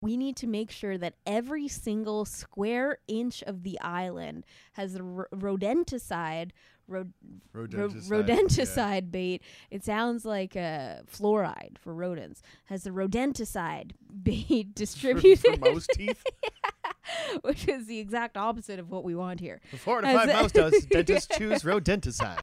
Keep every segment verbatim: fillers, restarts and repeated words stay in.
We need to make sure that every single square inch of the island has a r- rodenticide, rod- Rodenticide, ro- rodenticide bait. It sounds like a fluoride for rodents. Has the rodenticide bait distributed, for, for mouse teeth. Yeah, which is the exact opposite of what we want here. For four to As five a- mouse doses, dentists choose rodenticide.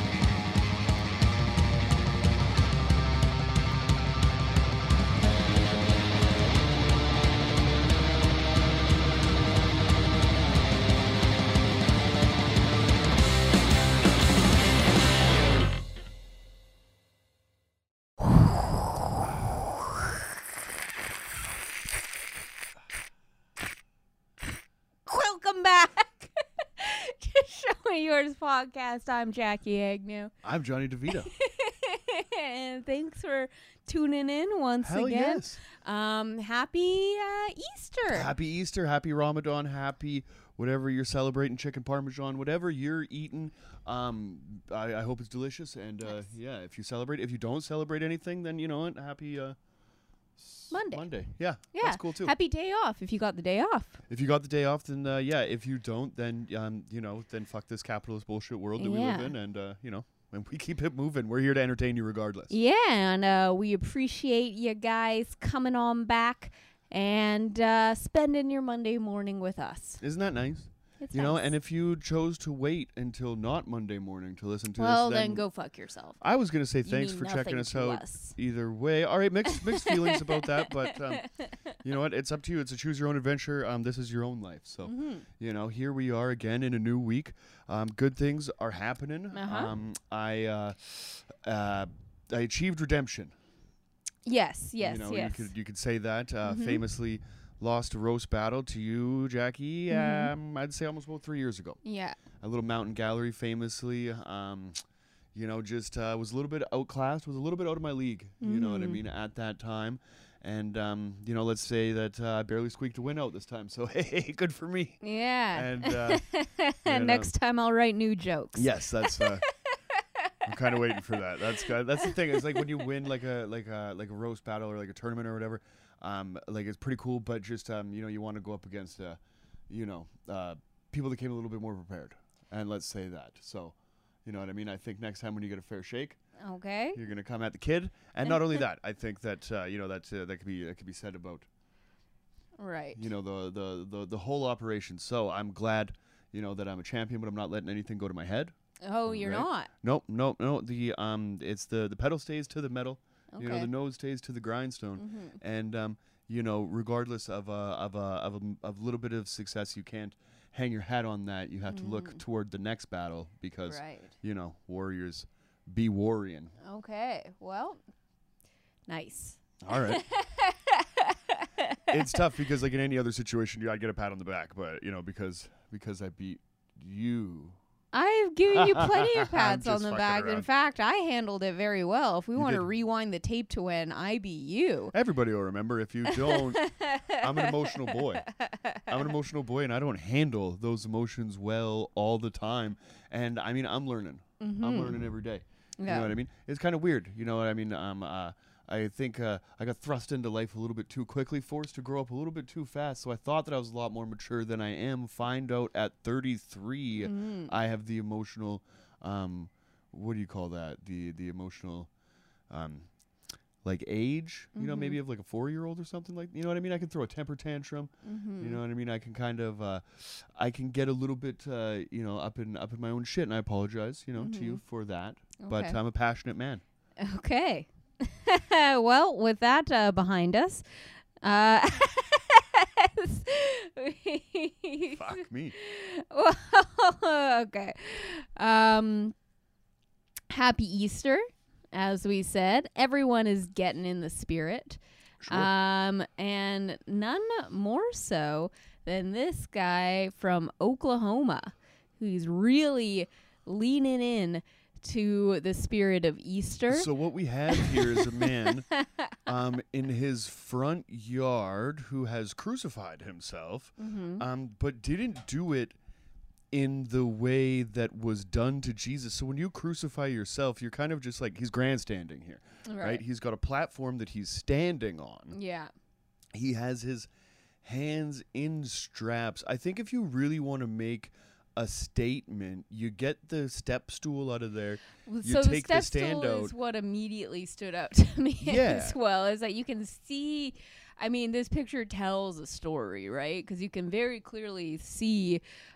Welcome back to Showing Yours podcast. I'm Jackie Agnew. I'm Johnny DeVito. And thanks for tuning in once Hell again. yes. Um, happy uh, Easter. Happy Easter, happy Ramadan, happy whatever you're celebrating, chicken parmesan, whatever you're eating. Um, I, I hope it's delicious. And uh, Yes. yeah, if you celebrate, if you don't celebrate anything, then you know what? Happy uh, s- Monday. Monday. Yeah, Yeah. that's cool too. Happy day off if you got the day off. If you got the day off, then uh, yeah. If you don't, then um, you know, then fuck this capitalist bullshit world that we live Yeah. in, and uh, you know, and we keep it moving. We're here to entertain you regardless. Yeah, and uh, we appreciate you guys coming on back and uh, spending your Monday morning with us. Isn't that nice? It's You know, nice. and if you chose to wait until not Monday morning to listen to well, this, then, go fuck yourself. I was gonna say You thanks mean for nothing checking us to out. us. Either way, all right, mixed mixed feelings about that, but um, you know what? It's up to you. It's a choose your own adventure. Um, this is your own life, so Mhm. you know, here we are again in a new week. Um, good things are happening. Uh-huh. Um, I uh, uh, I achieved redemption. Yes, yes, you know, yes. you could you could say that. Uh, Mhm. Famously lost a roast battle to you, Jackie. Mhm. Um, I'd say almost about three years ago. Yeah. A little mountain gallery, famously. Um, you know, just uh, was a little bit outclassed, was a little bit out of my league. You know what I Mhm. mean? At that time, and um, you know, let's say that uh, I barely squeaked a win out this time. So hey, good for me. Yeah. And, uh, you know. next time I'll write new jokes. Yes, that's. Uh, I'm kind of waiting for that. That's good. That's the thing. It's like when you win like a like a like a roast battle or like a tournament or whatever. Um, like it's pretty cool, but just um, you know, you want to go up against uh, you know, uh, people that came a little bit more prepared. And let's say that. So, you know what I mean? I think next time when you get a fair shake, Okay. you're gonna come at the kid. And not only that, I think that uh, you know that uh, that could be that could be said about Right. you know the, the the the whole operation. So I'm glad you know that I'm a champion, but I'm not letting anything go to my head. Oh, you're Right. not. Nope, nope, no. The um, it's the the pedal stays to the metal. Okay. You know, the nose stays to the grindstone. Mhm. And um, you know, regardless of a of a of a m- of little bit of success, you can't hang your hat on that. You have to look Mm. toward the next battle because Right. you know, warriors be warring. Okay. Well, nice. All right. It's tough because like in any other situation, I'd get a pat on the back, but you know, because because I beat you. I've given you plenty of I'm pats on just the fucking back. In around. fact, I handled it very well. If we You want to did. rewind the tape to when I beat you. Everybody will remember. If you don't, I'm an emotional boy. I'm an emotional boy, and I don't handle those emotions well all the time. And I mean, I'm learning. I'm Mhm. learning every day. You Yeah. know what I mean? It's kind of weird. You know what I mean? Um, uh, I think uh, I got thrust into life a little bit too quickly, forced to grow up a little bit too fast. So I thought that I was a lot more mature than I am. Find out at thirty-three, Mhm. I have the emotional. Um, what do you call that? The the emotional. Um, like age, you know, Mhm. maybe of like a four-year-old or something like, you know what I mean? I can throw a temper tantrum. Mhm. You know what I mean? I can kind of, uh, I can get a little bit, uh, you know, up in up in my own shit, and I apologize, you know, to you Mhm. for that. But Okay. I'm a passionate man. Okay. Well, with that uh, behind us, uh, Fuck me. Well, okay. Um, happy Easter, as we said. Everyone is getting in the spirit. Sure. Um, and none more so than this guy from Oklahoma, who's really leaning in to the spirit of Easter. So what we have here is a man um, in his front yard who has crucified himself, Mhm. um, but didn't do it in the way that was done to Jesus. So when you crucify yourself, you're kind of just like, he's grandstanding here, right? He's got a platform that he's standing on. Yeah. he has his hands in straps. I think if you really want to make a statement, you get the step stool out of there. Well, You so take the the step stand stool out. is what immediately stood out to me Yeah. as well. Is that you can see, I mean, this picture tells a story, right? Because you can very clearly see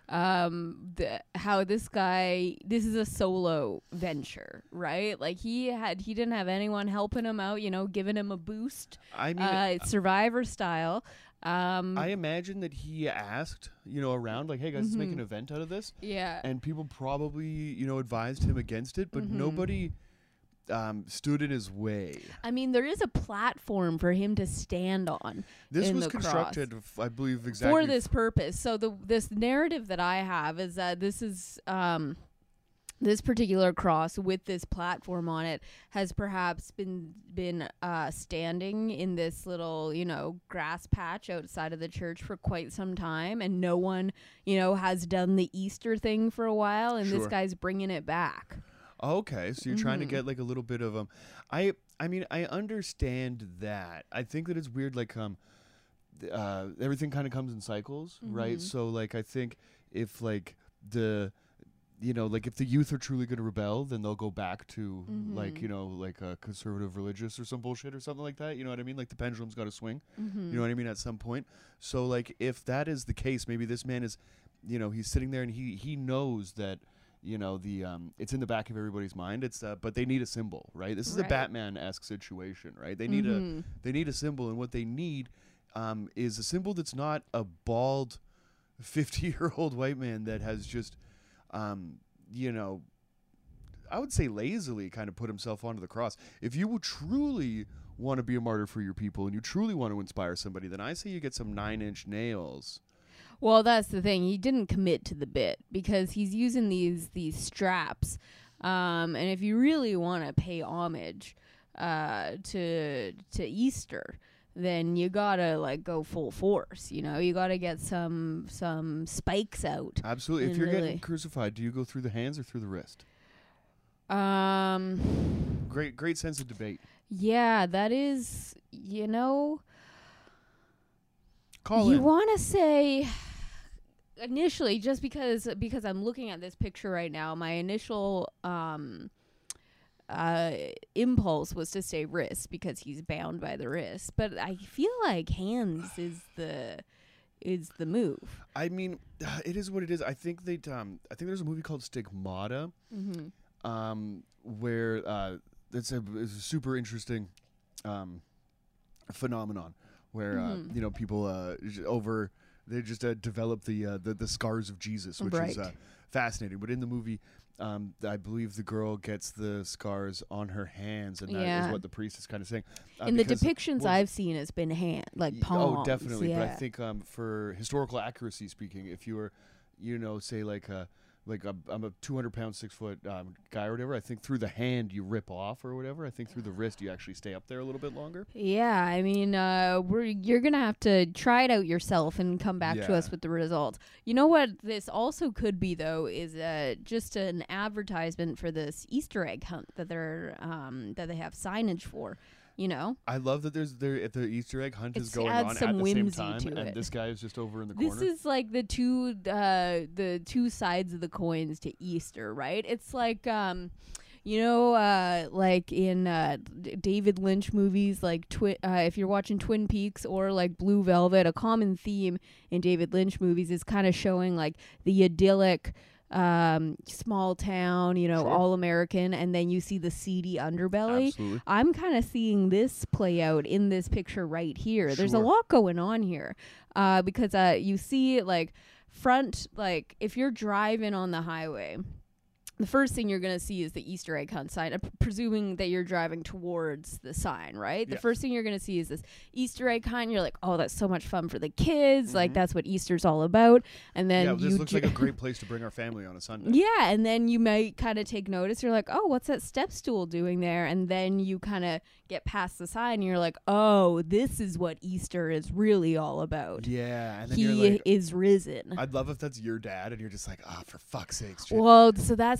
um, the, how this guy, this is a solo venture, right? Like he had, he didn't have anyone helping him out, you know, giving him a boost, I mean, uh, Survivor style. Um, I imagine that he asked, you know, around like, "Hey guys, let's make an Mhm. event out of this," yeah. and people probably, you know, advised him against it, but Mhm. nobody um, stood in his way. I mean, there is a platform for him to stand on. This In was the cross. constructed, f- I believe, exactly for this purpose. So the this narrative that I have is that this is um this particular cross with this platform on it has perhaps been been uh standing in this little, you know, grass patch outside of the church for quite some time, and no one, you know, has done the Easter thing for a while, and this Sure. guy's bringing it back. Okay, so you're trying to Mhm. get like a little bit of um I I mean, I understand that. I think that it's weird like um th- uh everything kind of comes in cycles, right? Mhm. So like I think if like the you know, like if the youth are truly going to rebel, then they'll go back to like, Mhm. you know, like a conservative religious or some bullshit or something like that. You know what I mean? Like the pendulum's got to swing. Mm-hmm. You know what I mean? At some point. So like if that is the case, maybe this man is, you know, he's sitting there and he he knows that, you know, the um it's in the back of everybody's mind. It's uh, but they need a symbol, right? This is a Right. Batman-esque situation, right? They need Mhm. a they need a symbol, and what they need um is a symbol that's not a bald fifty-year-old white man that has just um you know, I would say lazily kind of put himself onto the cross. If you truly want to be a martyr for your people and you truly want to inspire somebody, then I say you get some nine-inch nails. Well, that's the thing. He didn't commit to the bit because he's using these these straps. Um, and if you really want to pay homage uh, to to Easter, then you gotta like go full force. You know, you gotta get some some spikes out. Absolutely. If And you're really- getting crucified, do you go through the hands or through the wrist? Um, Great, great sense of debate. yeah, that is. You know, Call you in. want to say initially, just because because I'm looking at this picture right now, my initial um uh impulse was to say wrist because he's bound by the wrist, but I feel like hands is the is the move. I mean, it is what it is. I think they um I think there's a movie called Stigmata Mm-hmm. um where uh it's a, it's a super interesting um phenomenon where Mhm. uh you know people uh j- over they just uh, develop the, uh, the the scars of Jesus, which is uh, Right. fascinating. But in the movie, um, I believe the girl gets the scars on her hands, and that Yeah. is what the priest is kind of saying. Uh, In the because- depictions well, I've seen, it's been hand like y- palms. Oh, definitely. Yeah. But I think um, for historical accuracy speaking, if you were, you know, say like a like a, I'm a two hundred pound, six foot um, guy or whatever, I think through the hand you rip off or whatever. I think through the wrist you actually stay up there a little bit longer. Yeah, I mean, uh, we're you're gonna have to try it out yourself and come back to Yeah. us with the results. You know what this also could be though is uh, just an advertisement for this Easter egg hunt that they're um, that they have signage for. You know, I love that there's there if the Easter egg hunt is It's going adds on some at the same whimsy time, to and it. this guy is just over in the this corner. is like the two uh, the two sides of the coins to Easter, right? It's like um, you know, uh, like in uh, D- David Lynch movies, like twi- uh, if you're watching Twin Peaks or like Blue Velvet, a common theme in David Lynch movies is kind of showing like the idyllic um small town, you know, Sure. all American, and then you see the seedy underbelly. Absolutely. I'm kind of seeing this play out in this picture right here. There's a Sure. lot going on here, uh, because uh, you see like front, like if you're driving on the highway, the first thing you're going to see is the Easter egg hunt sign, uh, p- presuming that you're driving towards the sign, right? The Yes. first thing you're going to see is this Easter egg hunt. You're like, oh, that's so much fun for the kids. Like, Mhm. that's what Easter's all about. And then Yeah, you this looks ju- like a great place to bring our family on a Sunday. yeah, and then you might kind of take notice. You're like, oh, what's that step stool doing there? And then you kind of get past the sign, and you're like, oh, this is what Easter is really all about. Yeah, and then He you're like, is risen. I'd love if that's your dad, and you're just like, ah, for fuck's sakes. Jim." Well, so that's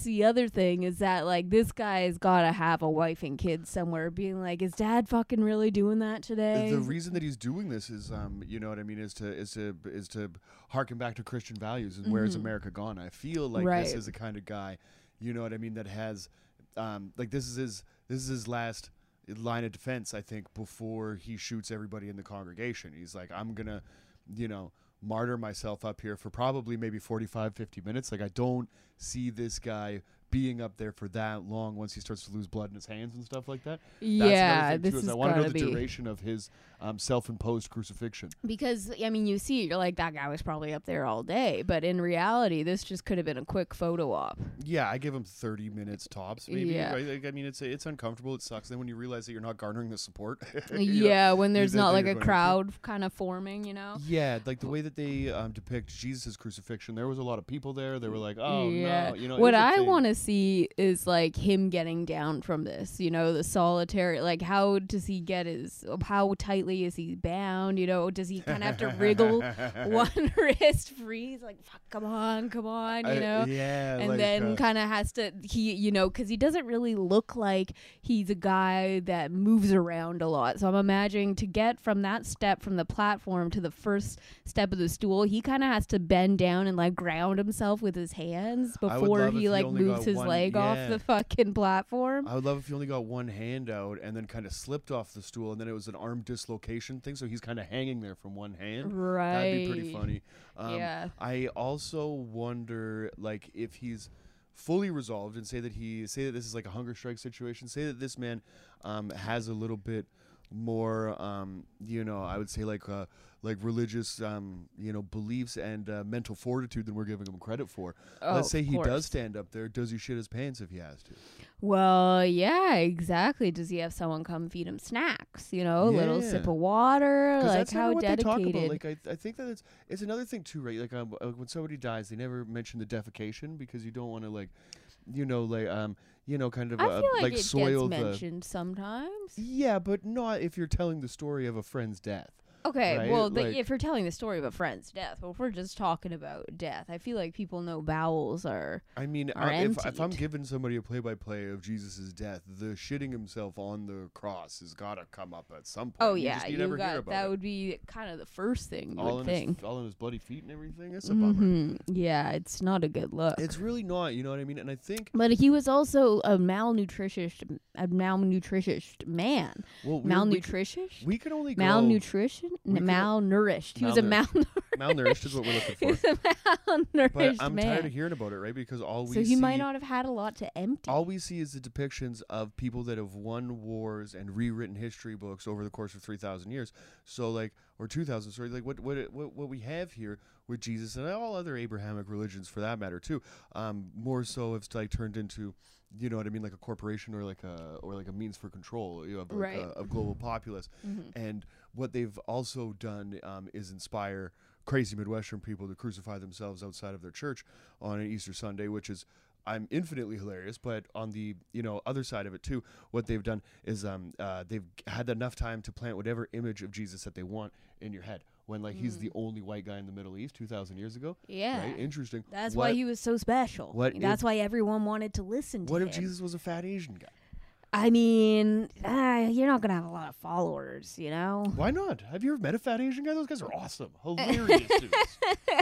the other thing is that, like, this guy's got to have a wife and kids somewhere being like, is dad fucking really doing that today? The reason that he's doing this is, um, you know what I mean, is to is to is to harken back to Christian values and mm-hmm. where's America gone? I feel like right. this is the kind of guy, you know what I mean, that has, um, like this is his this is his last line of defense, I think, before he shoots everybody in the congregation. He's like, I'm gonna, you know, martyr myself up here for probably maybe forty-five, fifty minutes. Like, I don't see this guy being up there for that long once he starts to lose blood in his hands and stuff like that. Yeah, this too, is, is I want to know the be. duration of his um, self-imposed crucifixion. Because, I mean, you see, you're like, that guy was probably up there all day. But in reality, this just could have been a quick photo op. Yeah, I give him thirty minutes tops, maybe. Yeah. Right? I mean, it's it's uncomfortable. It sucks. Then when you realize that you're not garnering the support. yeah, know, when there's not like a crowd into. kind of forming, you know? Yeah, like the way that they um, depict Jesus' crucifixion, there was a lot of people there. They were like, oh, yeah. no. You know, what I want to see is like him getting down from this, you know, the solitary, like how does he get his, how tightly is he bound, you know, does he kind of have to wriggle one wrist free? He's like, fuck, come on, come on, you know? Uh, yeah. And like, then uh, kind of has to, he, you know, because he doesn't really look like he's a guy that moves around a lot. So I'm imagining to get from that step from the platform to the first step of the stool, he kind of has to bend down and like ground himself with his hands before he like moves his one, leg yeah. off the fucking platform. I would love if he only got one hand out and then kind of slipped off the stool, and then it was an arm dislocation thing, so he's kind of hanging there from one hand. Right. That'd be pretty funny. Um, yeah. I also wonder, like, if he's fully resolved and say that he say that this is like a hunger strike situation. Say that this man um, has a little bit more, um, you know, I would say like uh, like religious, um, you know, beliefs and uh, mental fortitude than we're giving him credit for. Oh, Let's say of he course. does stand up there. Does he shit his pants if he has to? Well, yeah, exactly. Does he have someone come feed him snacks? You know, a Yeah. little sip of water. Like that's how what dedicated. They talk about. Like I, th- I think that it's it's another thing too, right? Like um, uh, when somebody dies, they never mention the defecation because you don't want to like, you know, like um, you know, kind of I uh, feel like, like it soil gets the. mentioned sometimes. Yeah, but not if you're telling the story of a friend's death. Okay, right? well, the, Like- if you're telling the story of a friend's death, well, if we're just talking about death, I feel like people know bowels are. I mean, Are uh, if if I'm emptied. giving somebody a play-by-play of Jesus' death, the shitting himself on the cross has got to come up at some point. Oh You yeah, just, you, you never hear got about that it. would be kind of the first thing you all would in think. his all in his bloody feet and everything. It's a bummer. Mhm. Yeah, it's not a good look. It's really not. You know what I mean? And I think But he was also a malnutritious, a malnutritious man. well, we- Malnutritious? We, we can only go Malnutrition? we N- can- malnourished. He was a Malnourished. malnourished. malnourished is what we're looking He was for. a malnourished But I'm man. tired of hearing about it, right? Because all we so he see, might not have had a lot to empty. all we see is the depictions of people that have won wars and rewritten history books over the course of three thousand years. So like, or two thousand, sorry, like what what it- what what we have here with Jesus and all other Abrahamic religions for that matter too. Um, more so, it's like turned into, you know what I mean, like a corporation or like a or like a means for control, you know, of, like Right. a, of global populace. Mhm. And what they've also done um, is inspire crazy Midwestern people to crucify themselves outside of their church on an Easter Sunday, which is I'm infinitely hilarious. But on the you know other side of it too, what they've done is um, uh, they've had enough time to plant whatever image of Jesus that they want in your head. When like he's Mm. the only white guy in the Middle East two thousand years ago. Yeah. Right? Interesting. That's What- why he was so special. what That's if- why everyone wanted to listen to What him. if Jesus was a fat Asian guy? I mean, uh, you're not going to have a lot of followers, you know? Why not? Have you ever met a fat Asian guy? Those guys are awesome. Hilarious dudes.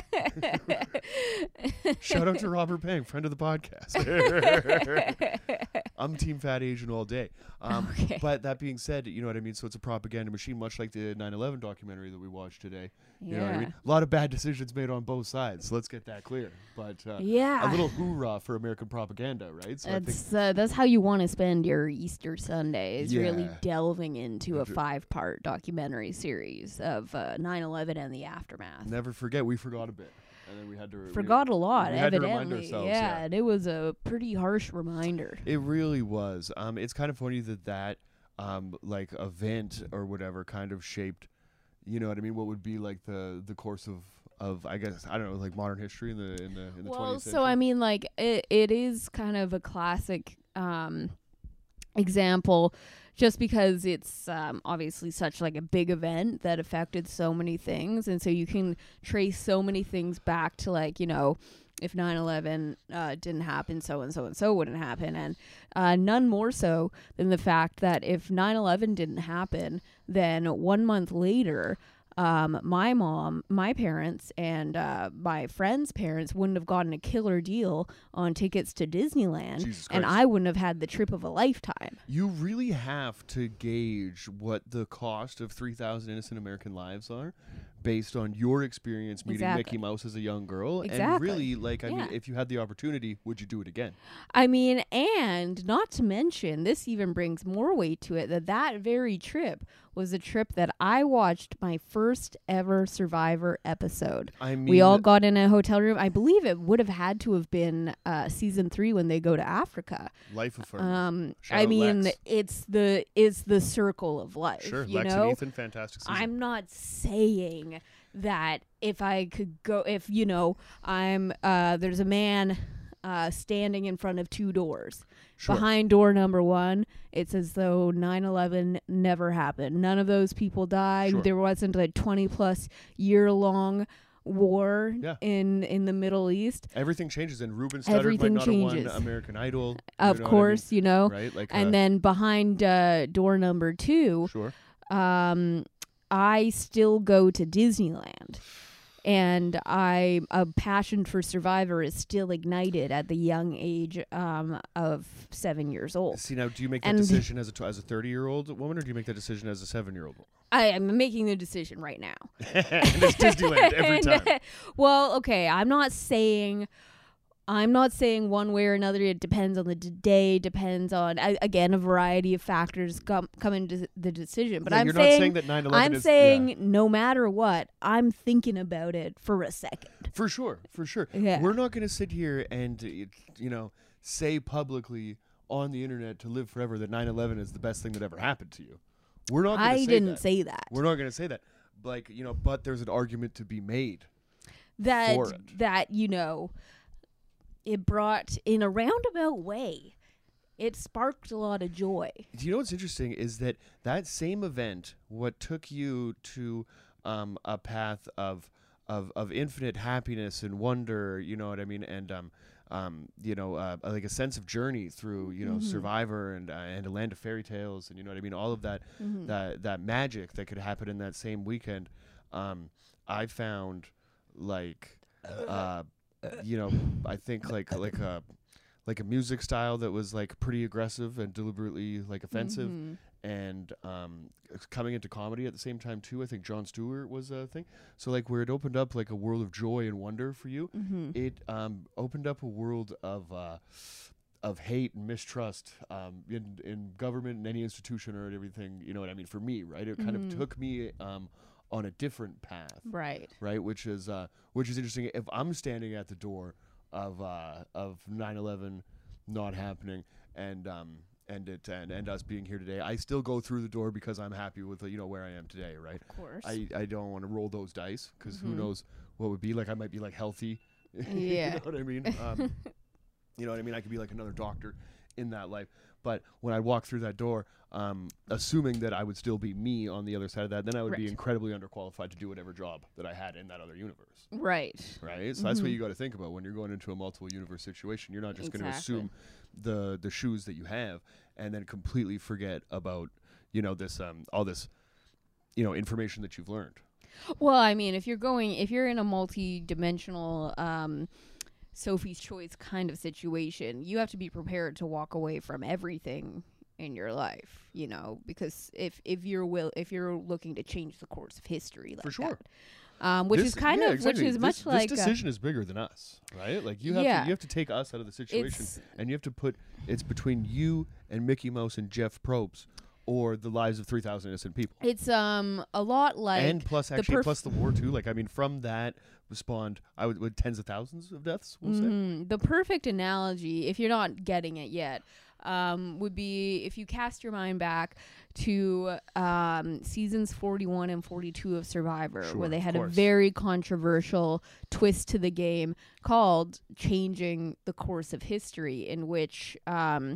Shout out to Robert Pang, friend of the podcast. I'm team fat Asian all day. Um, Okay. But that being said, you know what I mean? So it's a propaganda machine, much like the nine eleven documentary that we watched today. You know what I mean? A lot of bad decisions made on both sides. Let's get that clear. But uh, Yeah. a little hoorah for American propaganda, right? So I think That's uh, that's how you want to spend your Easter Sunday, is really Yeah. delving into a Have to- five-part documentary series of uh, nine eleven and the aftermath. never forget, we forgot a bit. And then we had to re- Forgot a lot, we had to remind evidently. ourselves, yeah, yeah. and it was a pretty harsh reminder. It really was. Um, it's kind of funny that that um, like event or whatever kind of shaped, you know what I mean? What would be like the the course of, of I guess I don't know, like modern history in the in the in the Well, twentieth so century. I mean, like it, it is kind of a classic um, example, just because it's um, obviously such like a big event that affected so many things, and so you can trace so many things back to like you know if nine eleven uh, didn't happen, so and so and so wouldn't happen. And uh, none more so than the fact that if nine eleven didn't happen, then one month later, um, my mom, my parents, and uh, my friends' parents wouldn't have gotten a killer deal on tickets to Disneyland, Jesus and Christ. I wouldn't have had the trip of a lifetime. You really have to gauge what the cost of three thousand innocent American lives are based on your experience meeting Exactly. Mickey Mouse as a young girl. And Exactly. really, like, I Yeah. mean, if you had the opportunity, would you do it again? I mean, and not to mention, this even brings more weight to it, that that very trip was a trip that I watched my first ever Survivor episode. I mean, We all got in a hotel room. I believe it would have had to have been uh, season three when they go to Africa. life affirming. Um, Shout I out mean, Lex. it's the it's the circle of life. Sure, you Lex know? and Ethan, fantastic season. I'm not saying that if I could go, if you know, I'm uh, there's a man uh, standing in front of two doors. Sure. Behind door number one, it's as though nine eleven never happened. None of those people died. Sure. There wasn't a twenty plus year long war Yeah. in in the Middle East. Everything changes, and Ruben Studdard Everything might not have changes. won American Idol. you Of know what I course, you know. mean? Right? Like, uh, And then behind uh, door number two, sure. um, I still go to Disneyland. And I a passion for Survivor is still ignited at the young age um, of seven years old. See, now, do you make that And- decision as a tw- as a thirty year old woman, or do you make that decision as a seven year old woman? I am making the decision right now. And it's Disneyland every And, time. uh, well, okay, I'm not saying I'm not saying one way or another. It depends on the d- day, depends on uh, again a variety of factors come come into the decision. But Yeah, I'm you're saying, not saying that nine eleven I'm is saying yeah. no matter what, I'm thinking about it for a second. For sure, for sure. Yeah. We're not going to sit here and, uh, you know, say publicly on the internet to live forever that nine eleven is the best thing that ever happened to you. We're not going to I say didn't that. say that. We're not going to say that. Like, you know, but there's an argument to be made. that for it. that you know, it brought in a roundabout way. It sparked a lot of joy. Do you know what's interesting is that that same event, what took you to um, a path of of of infinite happiness and wonder, you know what I mean, and um, um, you know, uh, like a sense of journey through, you know, Mhm. Survivor and uh, and a land of fairy tales, and you know what I mean, all of that Mhm. that that magic that could happen in that same weekend. Um, I found like, uh, you know, I think like like a like a music style that was like pretty aggressive and deliberately like offensive, Mhm. and um, it's coming into comedy at the same time too. I think Jon Stewart was a thing. So like where it opened up like a world of joy and wonder for you, Mhm. it um, opened up a world of uh, of hate and mistrust um, in in government and any institution or everything. You know what I mean? For me, right? It kind Mhm. of took me um, on a different path, Right. right? Which is uh, which is interesting. If I'm standing at the door of uh, of nine eleven not happening and um, and it and, and us being here today, I still go through the door because I'm happy with uh, you know where I am today, right? Of course. I, I don't want to roll those dice because Mhm. who knows what would be like. I might be like healthy. Yeah. You know what I mean? Um, you know what I mean? I could be like another doctor in that life. But when I walk through that door, um, assuming that I would still be me on the other side of that, then I would be Right. incredibly underqualified to do whatever job that I had in that other universe. Right. Right? So that's what Mhm. you got to think about when you're going into a multiple universe situation. You're not just going to Exactly. assume the the shoes that you have and then completely forget about, you know, this um all this, you know, information that you've learned. Well, I mean, if you're going, if you're in a multi-dimensional um, Sophie's Choice kind of situation, you have to be prepared to walk away from everything in your life, you know, because if if you're will if you're looking to change the course of history, like For sure. that, um, which This- is kind yeah, of exactly. which is This- much like this uh, decision is bigger than us, right? Like you have Yeah. to you have to take us out of the situation, it's and you have to put it's between you and Mickey Mouse and Jeff Probst, or the lives of three thousand innocent people, it's um a lot like and plus the actually perf- plus the war too. Like I mean, from that spawned I would, would tens of thousands of deaths. We'll say. Mhm. The perfect analogy, if you're not getting it yet, um, would be if you cast your mind back to um, seasons forty-one and forty-two of Survivor, Sure, where they of had a course. very controversial twist to the game called changing the course of history, in which um,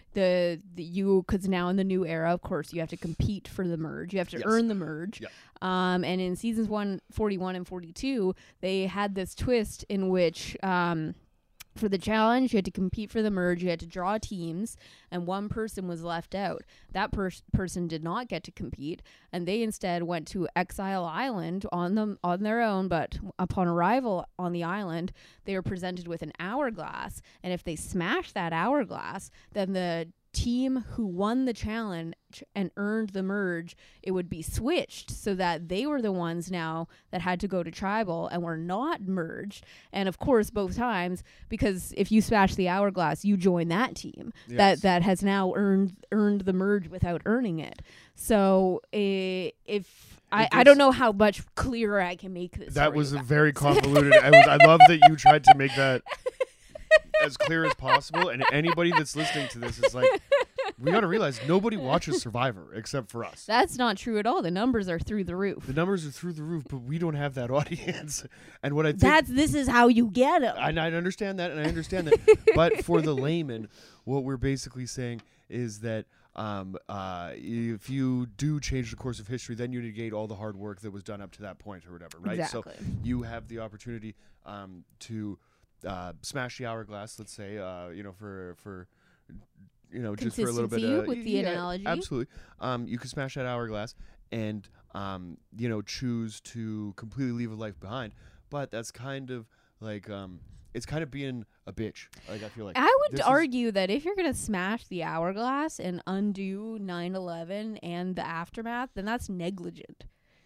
the, the you because now in the new era, of course, you have to compete for the merge. You have to Yes. earn the merge. Yep. Um, and in seasons one forty-one and forty-two, they had this twist in which um, for the challenge, you had to compete for the merge. You had to draw teams, and one person was left out. That pers- person did not get to compete, and they instead went to Exile Island on them on their own. But upon arrival on the island, they were presented with an hourglass, and if they smashed that hourglass, then the team who won the challenge and earned the merge, it would be switched so that they were the ones now that had to go to tribal and were not merged. And of course, both times, because if you smash the hourglass, you join that team Yes. that that has now earned earned the merge without earning it. So uh, if I, I gets- don't know how much clearer I can make this. That for was you a guys. very convoluted. I was. I love that you tried to make that as clear as possible. And anybody that's listening to this is like, we got to realize nobody watches Survivor except for us. That's not true at all. The numbers are through the roof. The numbers are through the roof, but we don't have that audience. And what I think, That's this is how you get them. I, I understand that, and I understand that. But for the layman, what we're basically saying is that um, uh, if you do change the course of history, then you negate all the hard work that was done up to that point, or whatever, right? Exactly. So you have the opportunity um, to uh, smash the hourglass. Let's say, uh, you know, for for you know, just for a little bit Consistency of with the yeah, analogy. Absolutely. Um, you could smash that hourglass and um, you know, choose to completely leave a life behind. But that's kind of like um, it's kind of being a bitch. Like I feel like I would this is- argue that if you're going to smash the hourglass and undo nine eleven and the aftermath, then that's negligent.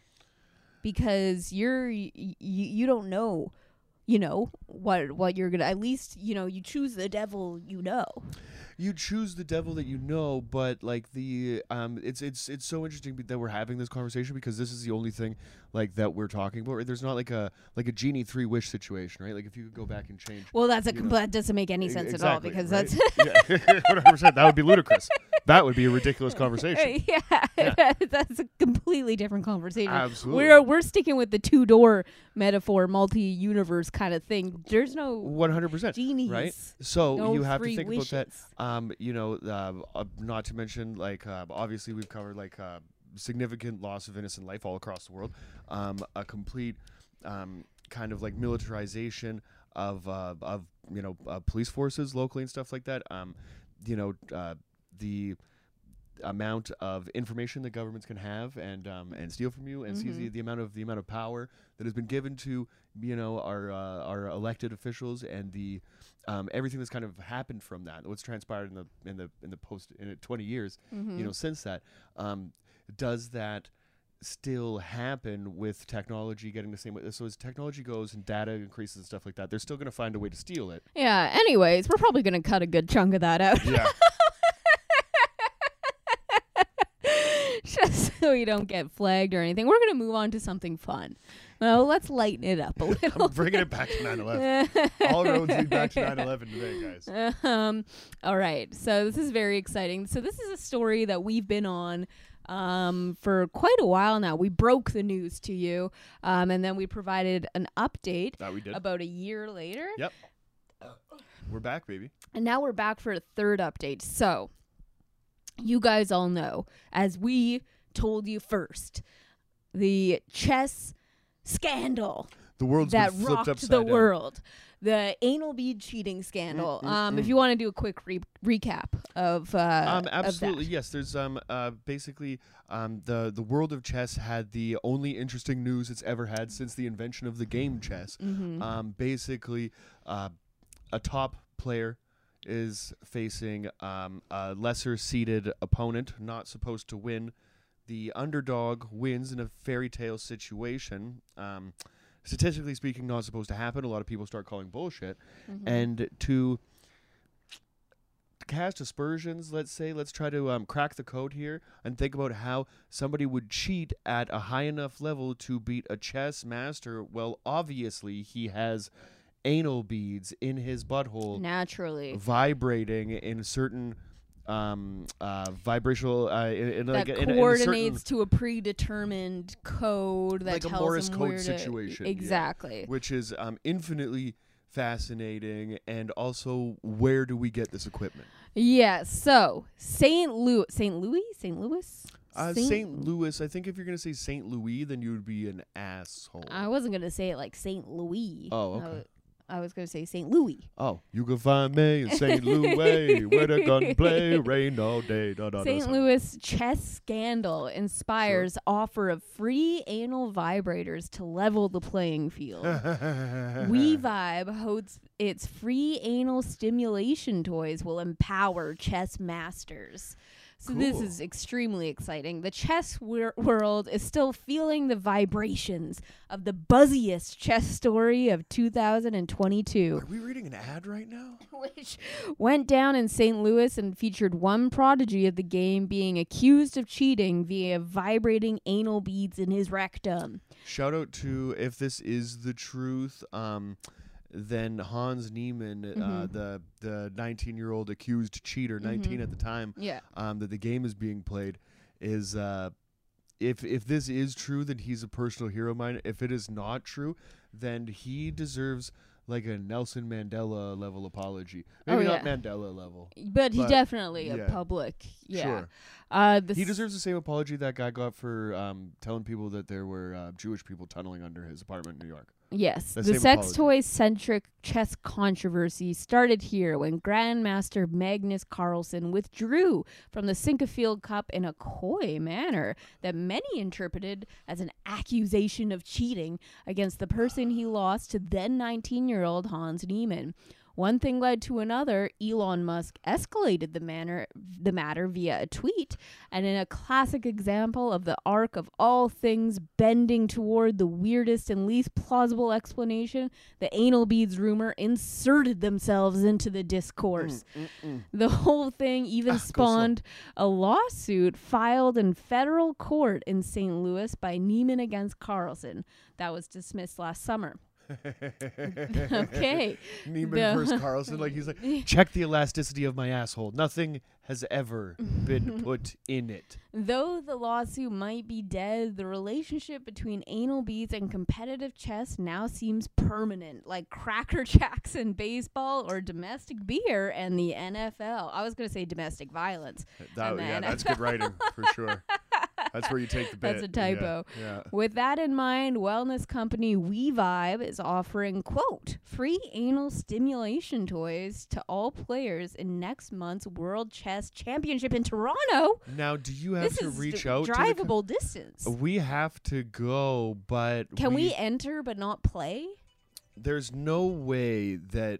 Because you're y- y- you don't know, you know, what what you're going to at least, you know, you choose the devil, you know. you choose the devil that you know, but like the um, it's it's it's so interesting that we're having this conversation because this is the only thing like that we're talking about. Right? There's not like a like a genie three wish situation, right? Like if you could go back and change. Well, that's a You com- know. that doesn't make any E- sense exactly, at all because right? that's yeah, one hundred percent. That would be ludicrous. That would be a ridiculous conversation. yeah, Yeah. that's a completely different conversation. Absolutely. We're we're sticking with the two door metaphor, multi universe kind of thing. There's no One hundred percent. genies, Right. So no you have to free think wishes. about that. Um, you know, uh, uh, not to mention like uh, obviously we've covered like uh, significant loss of innocent life all across the world, um, a complete um, kind of like militarization of uh, of you know uh, police forces locally and stuff like that. Um, you know, uh, the amount of information that governments can have and um, and steal from you, and see the, Mhm. the amount of the amount of power that has been given to you know our uh, our elected officials and the um, everything that's kind of happened from that, what's transpired in the in the in the post in the twenty years, Mhm. you know, since that, um, does that still happen with technology getting the same way? So as technology goes and data increases and stuff like that, they're still going to find a way to steal it. Yeah. Anyways, we're probably gonna cut a good chunk of that out. Yeah. Just so we don't get flagged or anything. We're going to move on to something fun. Well, let's lighten it up a little. I'm bringing it back to nine eleven. All roads lead back to nine eleven today, guys. Um, all right. So this is very exciting. So this is a story that we've been on um, for quite a while now. We broke the news to you, um, and then we provided an update That we did. about a year later. Yep. We're back, baby. And now we're back for a third update. So, you guys all know, as we told you first, the chess scandal The world's that been flipped rocked upside the down. world. The anal bead cheating scandal. Mm, mm, um, mm. If you want to do a quick re- recap of uh, Um, of absolutely, that. yes. There's um, uh, basically um, the the world of chess had the only interesting news it's ever had since the invention of the game chess. Mhm. Um, basically, uh, a top player is facing um, a lesser seeded opponent, not supposed to win. The underdog wins in a fairy tale situation. Um, statistically speaking, not supposed to happen. A lot of people start calling bullshit. Mhm. And to cast aspersions, let's say, let's try to um, crack the code here and think about how somebody would cheat at a high enough level to beat a chess master. Well, obviously, he has anal beads in his butthole Naturally. vibrating in a certain um, uh, vibrational uh, in, in That like in, in a coordinates certain, to a predetermined code that Like a tells Morse them code where to- situation, yeah. Exactly. which is um, infinitely fascinating, and also where do we get this equipment? Yeah, so Saint Louis, Saint Louis, Saint Louis. Uh, Saint Louis. I think if you're gonna say Saint Louis, then you would be an asshole. I wasn't gonna say it like Saint Louis. Oh, I okay. wa- I was gonna say Saint Louis. Oh, you can find me in Saint Louis, where the gunplay rain all day. Da, da, da, Saint something. Louis chess scandal inspires offer of free anal vibrators to level the playing field. We Vibe hopes its free anal stimulation toys will empower chess masters. So this Cool. is extremely exciting. The chess wor- world is still feeling the vibrations of the buzziest chess story of two thousand twenty-two. Are we reading an ad right now? Which went down in Saint Louis and featured one prodigy of the game being accused of cheating via vibrating anal beads in his rectum. Shout out to, if this is the truth, um, then Hans Niemann, uh, Mhm. the the nineteen-year-old accused cheater, nineteen Mhm. at the time, Yeah. um, that the game is being played, is uh, if if this is true, then he's a personal hero of mine. If it is not true, then he deserves like a Nelson Mandela level apology. Maybe Oh, not yeah. Mandela level. But he But, definitely yeah. a public. Yeah. Sure. Uh, the He s- deserves the same apology that guy got for um, telling people that there were uh, Jewish people tunneling under his apartment in New York. Yes, The the same sex apology. toy centric chess controversy started here when Grandmaster Magnus Carlsen withdrew from the Sinquefield Cup in a coy manner that many interpreted as an accusation of cheating against the person he lost to then nineteen-year-old Hans Niemann. One thing led to another. Elon Musk escalated the manner, the matter via a tweet, and in a classic example of the arc of all things bending toward the weirdest and least plausible explanation, the anal beads rumor inserted themselves into the discourse. Mm, mm, mm. The whole thing even Ah, go slow. spawned a lawsuit filed in federal court in Saint Louis by Neiman against Carlson that was dismissed last summer. Okay. Neiman The- versus Carlson, like he's like, check the elasticity of my asshole. Nothing has ever been put in it. Though the lawsuit might be dead, the relationship between anal beads and competitive chess now seems permanent, like Cracker Jacks in baseball or domestic beer and the N F L. I was going to say domestic violence. That, And yeah, then- that's good writing for sure. That's where you take the bit. That's a typo. Yeah. yeah. With that in mind, wellness company We Vibe is offering, quote, free anal stimulation toys to all players in next month's World Chess Championship in Toronto. Now, do you have This to is reach d- out? To the co- drivable distance. we have to go, but Can we enter but not play? There's no way that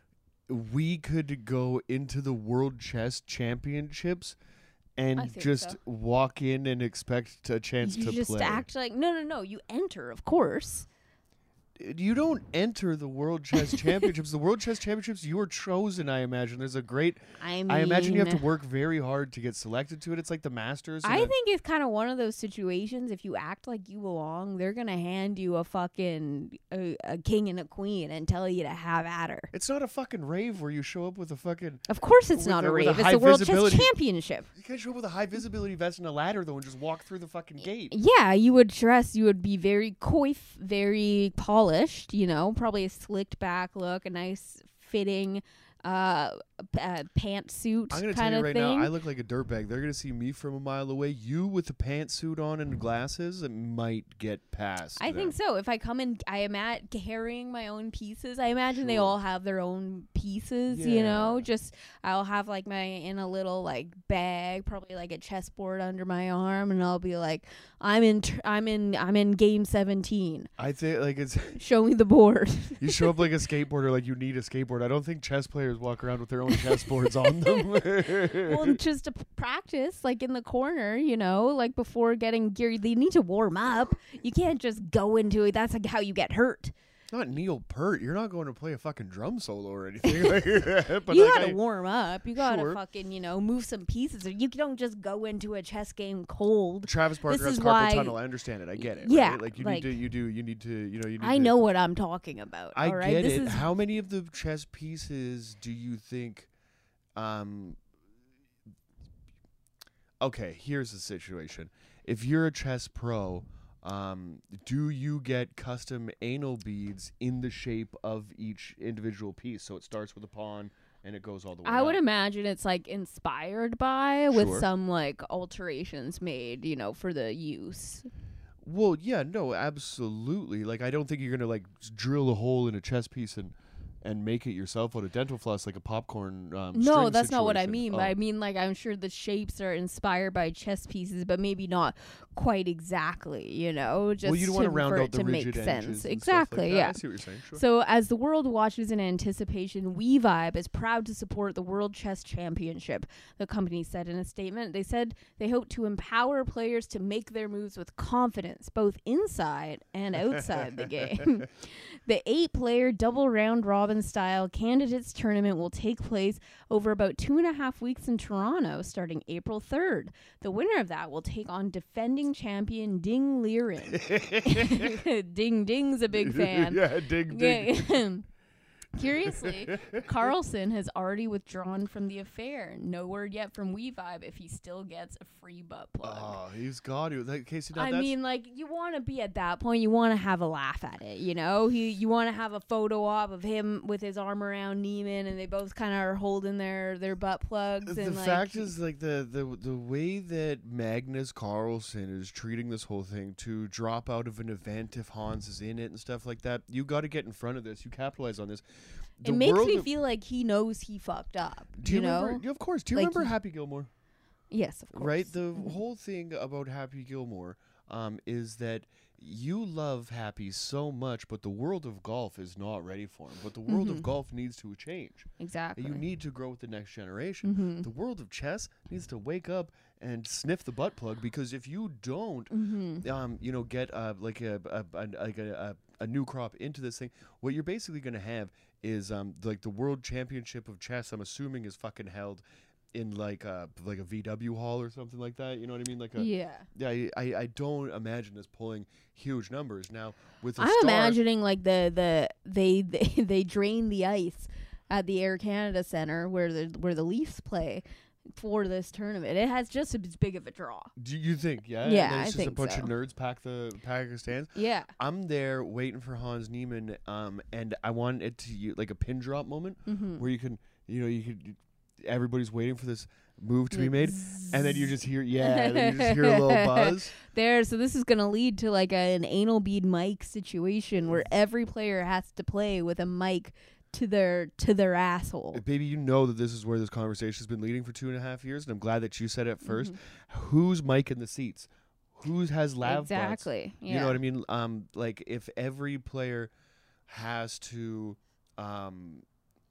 we could go into the World Chess Championships I and think just so. walk in and expect a chance You to just play. act like no, no, no. You enter, of course. You don't enter the World Chess Championships. The World Chess Championships, you are chosen, I imagine. There's a great... I mean, I imagine you have to work very hard to get selected to it. It's like the Masters. and I a- think it's kind of one of those situations. If you act like you belong, they're gonna hand you a fucking a, a king and a queen and tell you to have at her. It's not a fucking rave where you show up with a fucking... Of course, it's With not a- a with a rave. It's high the World Chess visibility- Championship. You can't show up with a high visibility vest and a ladder, though, and just walk through the fucking gate. Yeah, you would dress. You would be very coif, very polished. You know, probably a slicked back look, a nice fitting uh, p- uh pantsuit I'm gonna tell kind you of right thing. now, I look like a dirtbag. They're gonna see me from a mile away. You with the pantsuit on and glasses, it might get past. I think them. so. If I come in, I am at carrying my own pieces. I imagine they Sure. all have their own pieces. You know, Yeah. just I'll have like my in a little like bag, probably like a chessboard under my arm, and I'll be like, I'm in, tr- I'm in, I'm in game seventeen. I think like it's Show me the board. you show up like a skateboarder, like you need a skateboard. I don't think chess players walk around with their own chessboards on them. Well, just to p- practice, like in the corner, you know, like before getting gear, they need to warm up. You can't just go into it. That's like how you get hurt. Not Neil Peart. You're not going to play a fucking drum solo or anything. Like, but You like gotta I- warm up. You gotta Sure. fucking, you know, move some pieces. You don't just go into a chess game cold. Travis Parker This has is carpal why- tunnel. I understand it. I get it. Yeah, right? Like you like- need to. You do. You need to. You know. You need I to, know what I'm talking about. I all right? get this it. Is, How many of the chess pieces do you think? Um. Okay, here's the situation. If you're a chess pro, um, do you get custom anal beads in the shape of each individual piece? So it starts with a pawn, and it goes all the way. I up. would imagine it's like inspired by with Sure. some like alterations made, you know, for the use. Well, yeah, no, absolutely. Like, I don't think you're gonna like s- drill a hole in a chess piece and and make it yourself out of dental floss like a popcorn. Um, No, string that's not what I situation. mean. Oh. But I mean, like, I'm sure the shapes are inspired by chess pieces, but maybe not quite exactly, you know, just well, you don't to, want to round for out it the to rigid make edges sense. and stuff like Exactly, that. yeah. I see what you're saying. Sure. So, as the world watches in anticipation, WeVibe is proud to support the World Chess Championship, the company said in a statement. They said they hope to empower players to make their moves with confidence, both inside and outside the game. The eight-player double round-robin style candidates tournament will take place over about two and a half weeks in Toronto, starting April third. The winner of that will take on defending champion Ding Liren. Ding Ding's a big fan. yeah, dig, dig. Yeah. Curiously, Carlson has already withdrawn from the affair. No word yet from WeVibe if he still gets a free butt plug. Oh, he's got it. That, Casey, now I that's, mean, like, you want to be at that point. You want to have a laugh at it, you know? He, you want to have a photo op of him with his arm around Neiman, and they both kind of are holding their, their butt plugs. the and like, fact is, like the, the the way that Magnus Carlsen is treating this whole thing to drop out of an event if Hans is in it and stuff like that, you got to get in front of this. You capitalize on this. The it makes world me of- feel like he knows he fucked up. Do you, you know? remember? Yeah, of course. Do you Like remember he- Happy Gilmore? Yes, of course. Right. The Mhm. whole thing about Happy Gilmore um, is that you love Happy so much, but the world of golf is not ready for him. But the world Mhm. of golf needs to change. Exactly. You need to grow with the next generation. Mm-hmm. The world of chess needs to wake up and sniff the butt plug, because if you don't, Mm-hmm. um, you know, get uh, like a, a, a like a, a, a new crop into this thing, what you're basically going to have is um, like the world championship of chess. I'm assuming is fucking held in like a like a V W hall or something like that. You know what I mean? Like a Yeah. yeah. I, I I don't imagine us pulling huge numbers now with a I'm star. imagining like the the they they, they drain the ice at the Air Canada Centre where the where the Leafs play for this tournament. It has just as big of a draw. Do you think? Yeah. Yeah, And then I it's just think a bunch so. of nerds pack the pack of stands. Yeah. I'm there waiting for Hans Niemann, um, and I want it to u- like a pin drop moment Mm-hmm. where you can, you know, you could, everybody's waiting for this move to be made, and then you just hear, yeah, then you just hear a little buzz. There, so this is gonna lead to like a, an anal bead mic situation where every player has to play with a mic to their to their asshole. Baby, you know that this is where this conversation's been leading for two and a half years, and I'm glad that you said it 1st Mhm. Who's mic in the seats? Who has lav butts? Exactly. Yeah. You know what I mean? Um, like if every player has to, um,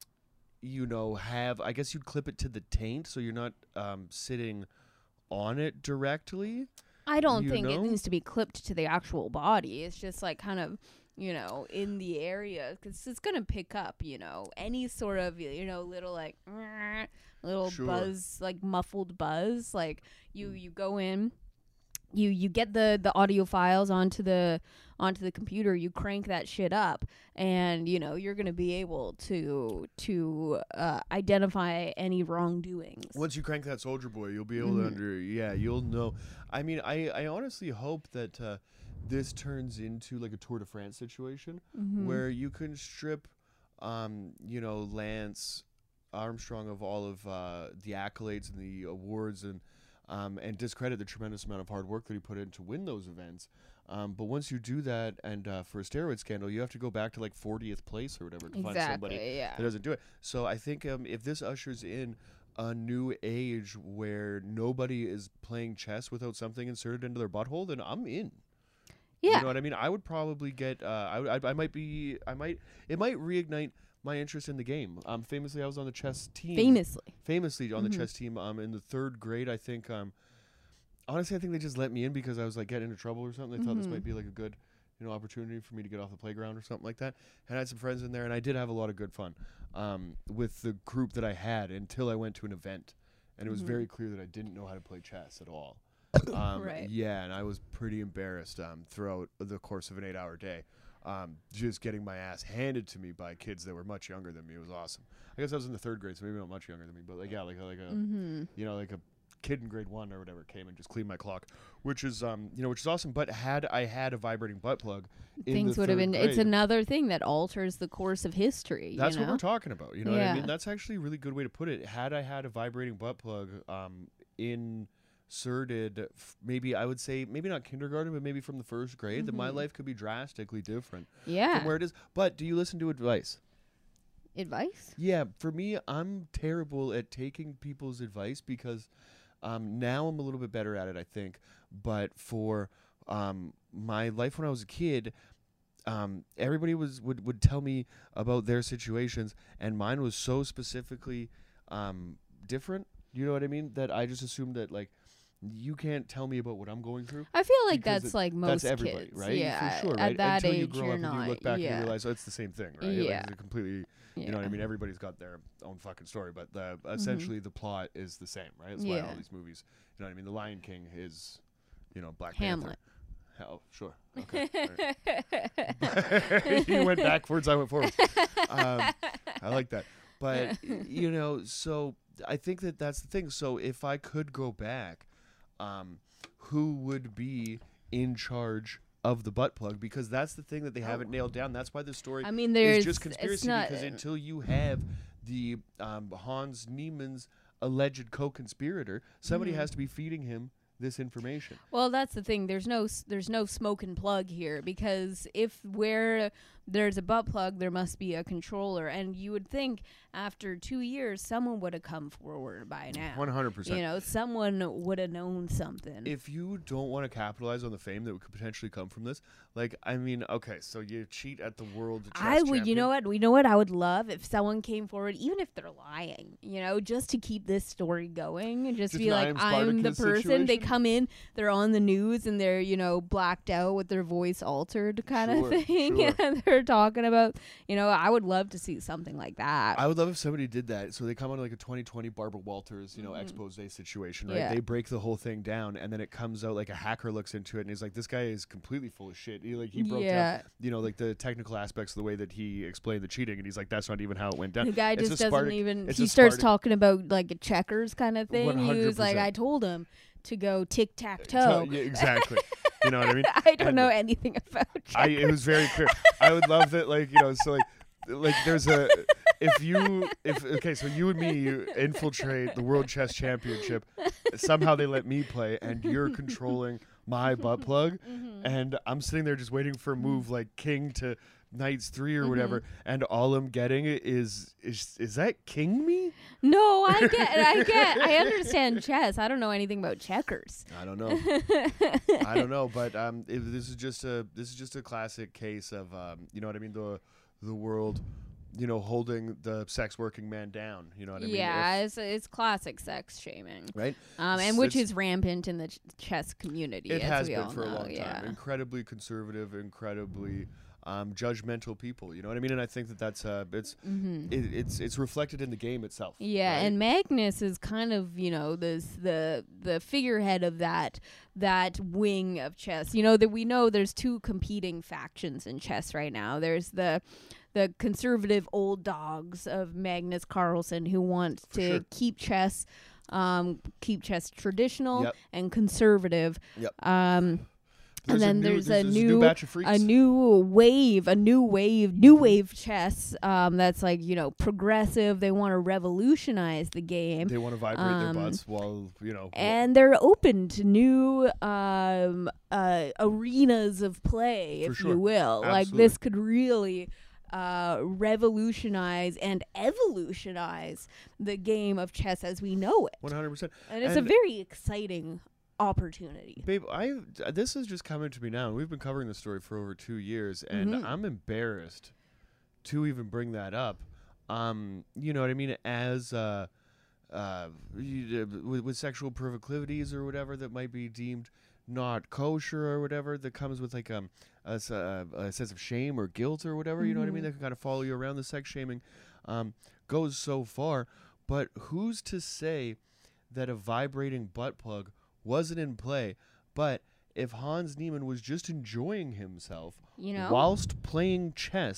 you know, have, I guess you'd clip it to the taint, so you're not um sitting on it directly. I don't you think know? it needs to be clipped to the actual body. It's just like kind of, you know, in the area because it's gonna pick up, you know, any sort of, you know, little like little Sure. buzz, like muffled buzz. Like you, you go in, you you get the the audio files onto the onto the computer. You crank that shit up, and you know you're gonna be able to to uh, identify any wrongdoings. Once you crank that Soldier Boy, you'll be able Mhm. to under, yeah, you'll know. I mean, I, I honestly hope that uh, this turns into like a Tour de France situation Mhm. where you can strip, um, you know, Lance Armstrong of all of uh, the accolades and the awards and um, and discredit the tremendous amount of hard work that he put in to win those events. Um, but once you do that, and uh, for a steroid scandal, you have to go back to like fortieth place or whatever to find somebody Exactly. Yeah. that doesn't do it. So I think um, if this ushers in a new age where nobody is playing chess without something inserted into their butthole, then I'm in. Yeah. You know what I mean? I would probably get. Uh, I, would- I I might be. I might. It might reignite my interest in the game. Um, famously, I was on the chess team. Famously. Famously on Mhm. the chess team. Um, in the third grade, I think. Um, honestly, I think they just let me in because I was like getting into trouble or something. They thought this Mhm. might be like a good, you know, opportunity for me to get off the playground or something like that. And I had some friends in there, and I did have a lot of good fun um, with the group that I had until I went to an event, and it was Mhm. very clear that I didn't know how to play chess at all. Um, Right. Yeah, and I was pretty embarrassed um, throughout the course of an eight-hour day. Um, just getting my ass handed to me by kids that were much younger than me. It was awesome. I guess I was in the third grade, so maybe not much younger than me, but like yeah, like a, like a Mm-hmm. you know like a kid in grade one or whatever came and just cleaned my clock, which is um you know which is awesome. But had I had a vibrating butt plug, in things the would have third been. grade, It's another thing that alters the course of history. That's you know? what we're talking about. You know what I Yeah. mean? That's actually a really good way to put it. Had I had a vibrating butt plug, um, inserted, f- maybe I would say maybe not kindergarten, but maybe from the first grade, then my Mhm. life could be drastically different Yeah. from where it is. But do you listen to advice? Advice? Yeah, for me, I'm terrible at taking people's advice because um, now I'm a little bit better at it, I think. But for um, my life when I was a kid, um, everybody was would, would tell me about their situations, and mine was so specifically um, different. You know what I mean? That I just assumed that like you can't tell me about what I'm going through. I feel like Because that's it- like most That's everybody, kids. right? Yeah. For sure, At right? that Until age, you grow you're up not. and you look back yeah. and you realize, oh, it's the same thing, right? Yeah. Like, it's a completely yeah. you know what I mean? Everybody's got their own fucking story, but the, essentially the plot is the same, right? That's why Yeah. all these movies, you know what I mean? The Lion King is, you know, Black Hamlet. Panther. Oh, sure. Okay. Alright. You went backwards, I went forward. Um, I like that. But, y- you know, so I think that that's the thing. So if I could go back, um, who would be in charge of the butt plug? Because that's the thing that they haven't nailed down. That's why the story I mean, there's it's just it's conspiracy not, because until you have the um, Hans Niemann's alleged co-conspirator, somebody Mhm. has to be feeding him this information. Well, that's the thing. There's no s- there's no smoke and plug here because if where there's a butt plug, there must be a controller, and you would think after two years someone would have come forward by now. one hundred percent. You know, someone would have known something. If you don't want to capitalize on the fame that could potentially come from this, like, I mean, okay, so you cheat at the world chess I would, you champion. know what, we know what I would love if someone came forward, even if they're lying, you know, just to keep this story going, and just, Just be an I like, Am I'm the Spartacus person. They situation? come in, they're on the news, and they're, you know, blacked out with their voice altered, kind Sure, of thing. sure. And they're talking about, you know, I would love to see something like that. I would love if somebody did that. So they come on like a twenty twenty Barbara Walters, you know, Mhm. expose situation, right? Yeah. They break the whole thing down, and then it comes out like a hacker looks into it, and he's like, "This guy is completely full of shit." He like he broke down, yeah, you know, like the technical aspects of the way that he explained the cheating, and he's like, "That's not even how it went down." the guy It's just a doesn't Spartac- even. it's He a starts Spartac- talking about like a checkers kind of thing. He was like, one hundred percent. I told him to go tic tac toe. So- yeah, exactly. You know what I mean? I don't And know anything about I checkers. it was very clear. I would love that, like you know, so like like there's a if you if okay, so you and me you infiltrate the World Chess Championship. Somehow they let me play, and you're controlling my butt plug, Mhm. and I'm sitting there just waiting for a move like king to knights three or Mhm. whatever, and all I'm getting is is is that king me? No, I get, I get, I understand chess. I don't know anything about checkers. I don't know. I don't know, but um, if this is just a this is just a classic case of um, you know what I mean, the the world, you know, holding the sex working man down. You know what I mean? Yeah, If- it's it's classic sex shaming, right. um, and S- which it's- is rampant in the ch- chess community. It as has we been all for a know, long yeah. time. Incredibly conservative, incredibly um, judgmental people. You know what I mean? And I think that that's uh, it's Mm-hmm. it, it's it's reflected in the game itself. Yeah, right? and Magnus is kind of, you know, this the the figurehead of that that wing of chess. You know, that we know there's two competing factions in chess right now. There's the the conservative old dogs of Magnus Carlsen who want For to sure. keep chess um keep chess traditional Yep. and conservative. Yep. Um There's and then a new, there's, there's, a there's new, batch of freaks. a new wave, a new wave, new wave chess. Um, that's like, you know, progressive. They want to revolutionize the game, They want to vibrate um, their butts while you know. and they're open to new um uh arenas of play, For if sure. you will. Like Absolutely. this could really uh revolutionize and evolutionize the game of chess as we know it, One hundred percent. and it's And- a very exciting opportunity. Babe, I this is just coming to me now. We've been covering this story for over two years, and Mhm. I'm embarrassed to even bring that up. Um, you know what I mean? As uh, uh, you, uh, with, with sexual proclivities or whatever that might be deemed not kosher or whatever, that comes with like um a, s- uh, a sense of shame or guilt or whatever. You know what I mean? Mhm. That can kind of follow you around. The sex shaming um, goes so far, but who's to say that a vibrating butt plug wasn't in play? But if Hans Niemann was just enjoying himself You know, whilst playing chess,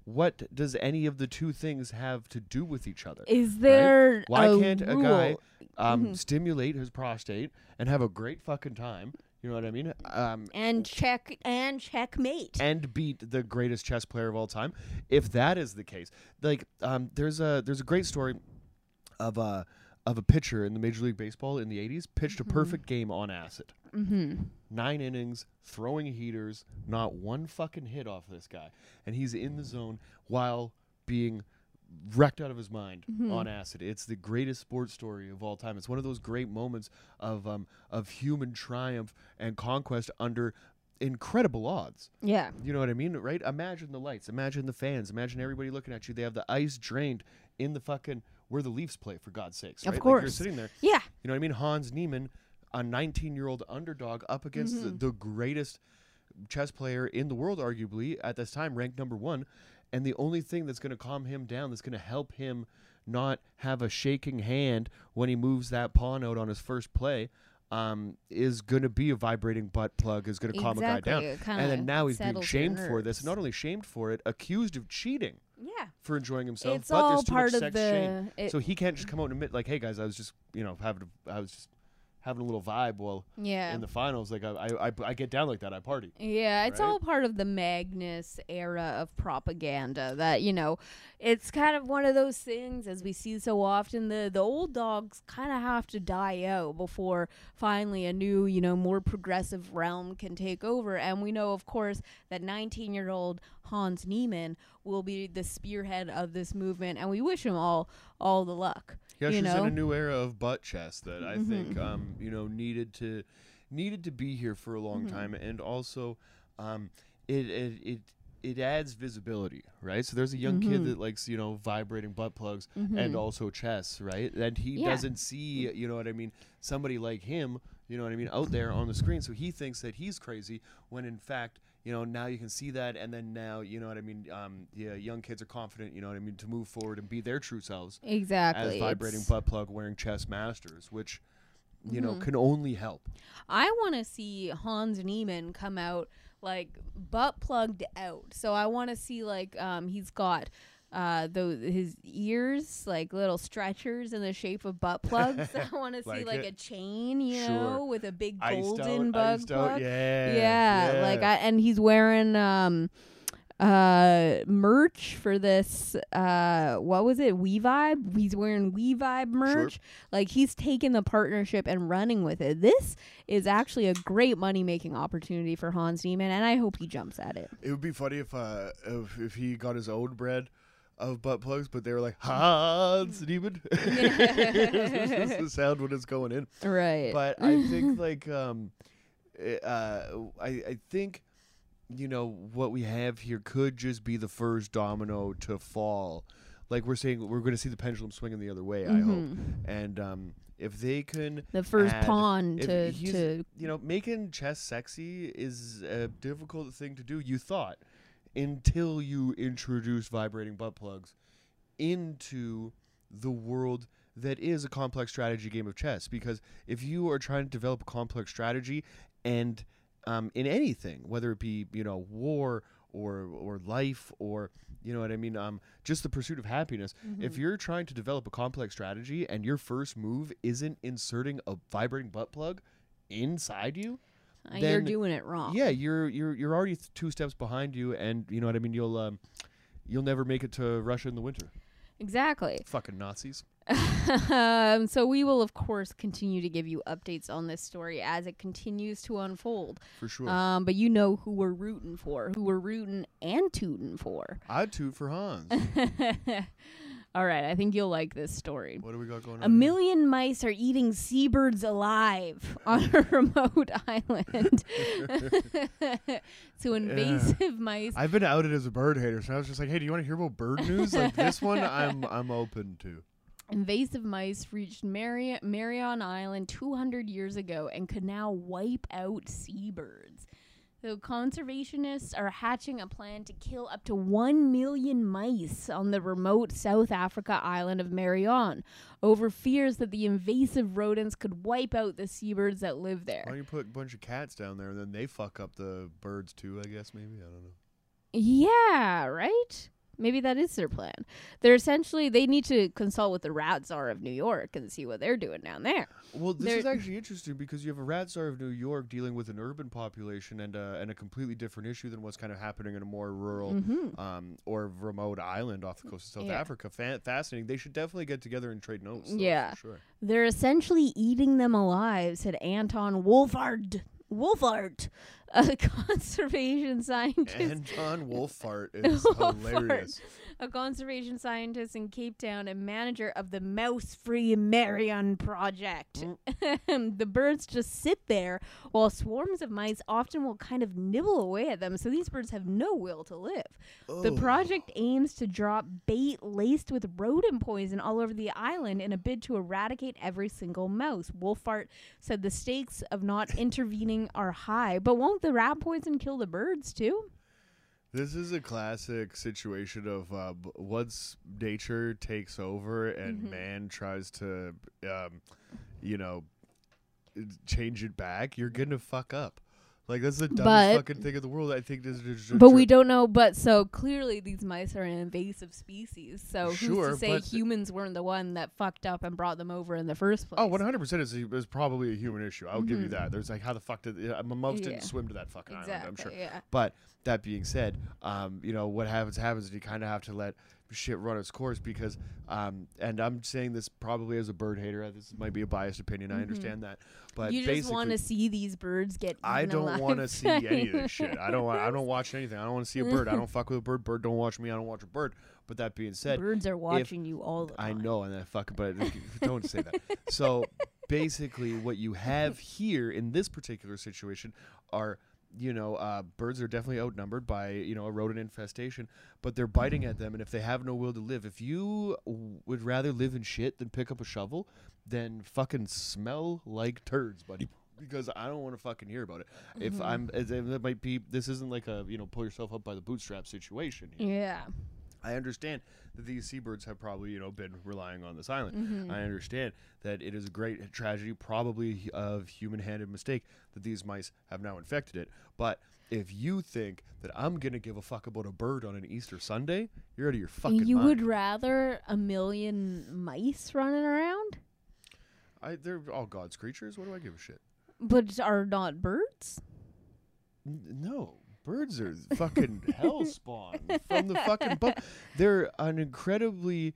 what does any of the two things have to do with each other? Is there Why a can't a rule? guy um, Mhm. stimulate his prostate and have a great fucking time? You know what I mean? Um, and check and checkmate? and beat the greatest chess player of all time. If that is the case, like um, there's a there's a great story of a of a pitcher in the Major League Baseball in the eighties pitched Mhm. a perfect game on acid. Mm-hmm. Nine innings, throwing heaters, not one fucking hit off this guy, and he's in the zone while being wrecked out of his mind Mhm. on acid. It's the greatest sports story of all time. It's one of those great moments of um of human triumph and conquest under incredible odds. Yeah. You know what I mean, right? Imagine the lights, imagine the fans, imagine everybody looking at you. They have the ice drained in the fucking where the Leafs play, for God's sakes. Of Right? Like course. you're sitting there. Yeah. You know what I mean? Hans Niemann, a nineteen-year-old underdog up against Mhm. the, the greatest chess player in the world, arguably, at this time, ranked number one. And the only thing that's going to calm him down, that's going to help him not have a shaking hand when he moves that pawn out on his first play, um, is going to be a vibrating butt plug, is going to calm a guy down. It kinda And then now he's being settles your shamed for this. nerves. Not only shamed for it, accused of cheating Yeah. for enjoying himself. It's but all there's too part much of sex shame. the. It, So he can't just come out and admit, like, "Hey guys, I was just, you know, having, a, I was just having a little vibe while yeah. in the finals. Like, I, I, I, I get down like that. I party." Yeah, it's right? all part of the Magnus era of propaganda that, you know, it's kind of one of those things, as we see so often, the, the old dogs kind of have to die out before finally a new, you know, more progressive realm can take over. And we know, of course, that nineteen-year-old Hans Niemann will be the spearhead of this movement, and we wish him all all the luck. Yeah, you she's know? in a new era of butt chess that I think, Mhm. um, you know, needed to needed to be here for a long Mhm. time, and also, um, it it it it adds visibility, right? So there's a young kid Mhm. that likes, you know, vibrating butt plugs and Mhm. also chess, right? And he Yeah. doesn't see, you know what I mean, somebody like him, you know what I mean, out there on the screen. So he thinks that he's crazy when in fact, you know, now you can see that, and then now, you know what I mean, um, yeah, young kids are confident, you know what I mean, to move forward and be their true selves Exactly. as vibrating It's- butt plug wearing chess masters, which, you know, Mhm. can only help. I want to see Hans Niemann come out like butt plugged out. So I want to see like um he's got uh those his ears like little stretchers in the shape of butt plugs. I want to see Like like it. a chain, you Sure. know, with a big Iced golden out, bug iced out, plug. yeah, Yeah, like I, and he's wearing um uh merch for this uh what was it We Vibe he's wearing We Vibe merch. Like he's taking the partnership and running with it. This is actually a great money making opportunity for Hans Niemann, and I hope he jumps at it. It would be funny if uh if, if he got his own brand of butt plugs, but they were like Hans Niemann. This is the sound when it's going in. Right. But I think like um eh, uh I I think, you know, what we have here could just be the first domino to fall. Like we're saying, we're going to see the pendulum swinging the other way, I hope. Mhm. And um, if they can, The first add- pawn if to he's- to you know, making chess sexy is a difficult thing to do, you thought, until you introduce vibrating butt plugs into the world that is a complex strategy game of chess. Because if you are trying to develop a complex strategy and um, in anything, whether it be, you know, war or or life or, you know what I mean, um, just the pursuit of happiness, if Mhm. you're trying to develop a complex strategy and your first move isn't inserting a vibrating butt plug inside you, uh, you're then- doing it wrong. yeah, you're you're you're already th- two steps behind you, and you know what I mean. You'll um, you'll never make it to Russia in the winter. Exactly. Fucking Nazis. um, so we will, of course, continue to give you updates on this story as it continues to unfold. For sure. Um, but you know who we're rooting for, who we're rooting and tooting for. I'd toot for Hans. All right, I think you'll like this story. What do we got going on? A million mice are eating seabirds alive on a remote island. So invasive mice. I've been outed as a bird hater, so I was just like, hey, do you want to hear about bird news? Like this one, I'm I'm open to. Invasive mice reached Mari- Marion Island two hundred years ago and could now wipe out seabirds. So conservationists are hatching a plan to kill up to one million mice on the remote South Africa island of Marion over fears that the invasive rodents could wipe out the seabirds that live Why there. don't you put a bunch of cats down there and then they fuck up the birds too? I guess maybe I don't know. Yeah, right? Maybe that is their plan. They're essentially, they need to consult with the rat czar of New York and see what they're doing down there. Well, this They're- is actually interesting because you have a rat czar of New York dealing with an urban population and uh, and a completely different issue than what's kind of happening in a more rural Mm-hmm. um, or remote island off the coast of South Yeah. Africa. Fa- fascinating. They should definitely get together and trade notes. though, Yeah. for sure. They're essentially eating them alive, said Anton Wolfhard. Wolfhard, a conservation scientist. Anton Wolfart is Wolfart. hilarious. A conservation scientist in Cape Town and manager of the Mouse Free Marion Project. The birds just sit there while swarms of mice often will kind of nibble away at them, so these birds have no will to live. The Oh. project aims to drop bait laced with rodent poison all over the island in a bid to eradicate every single mouse. Wolfart said the stakes of not intervening are high, but won't the rat poison kill the birds too? This is a classic situation of uh, b- once nature takes over and Mhm. man tries to, um, you know, change it back, you're gonna fuck up. Like that's the dumbest But- fucking thing in the world. I think this is. But we don't know. But so clearly, these mice are an invasive species. So who's Sure, to say but- humans weren't the one that fucked up and brought them over in the first place? Oh, one hundred percent is is probably a human issue. I'll give you Mhm. that. There's like how the fuck did uh, my mouse Yeah. didn't swim to that fucking exactly. island. I'm sure. Yeah. But that being said, um, you know what happens happens. is You kind of have to let shit run its course because, um, and I'm saying this probably as a bird hater. This might be a biased opinion. I Mhm. understand that, but You just basically, want to see these birds get. I eaten don't want to alive. see any of this shit. I don't. Want, I don't watch anything. I don't want to see a bird. I don't fuck with a bird. Bird don't watch me. I don't watch a bird. But that being said, Birds are watching you all the I time. know, and then fuck, but don't say that. So basically, what you have here in this particular situation are, you know, uh, birds are definitely outnumbered by, you know, a rodent infestation, but they're biting at them, and if they have no will to live, if you w- would rather live in shit than pick up a shovel, then fucking smell like turds, buddy. Because I don't want to fucking hear about it. If Mhm. I'm, as if it might be, this isn't like a, you know, pull yourself up by the bootstrap situation here. Yeah. I understand that these seabirds have probably, you know, been relying on this island. Mhm. I understand that it is a great tragedy, probably of human-handed mistake, that these mice have now infected it. But if you think that I'm gonna give a fuck about a bird on an Easter Sunday, you're out of your fucking You mind. would rather a million mice running around, I, they're all God's creatures. What do I give a shit? but are not birds? N- no. Birds are fucking hell spawn from the fucking book. They're an incredibly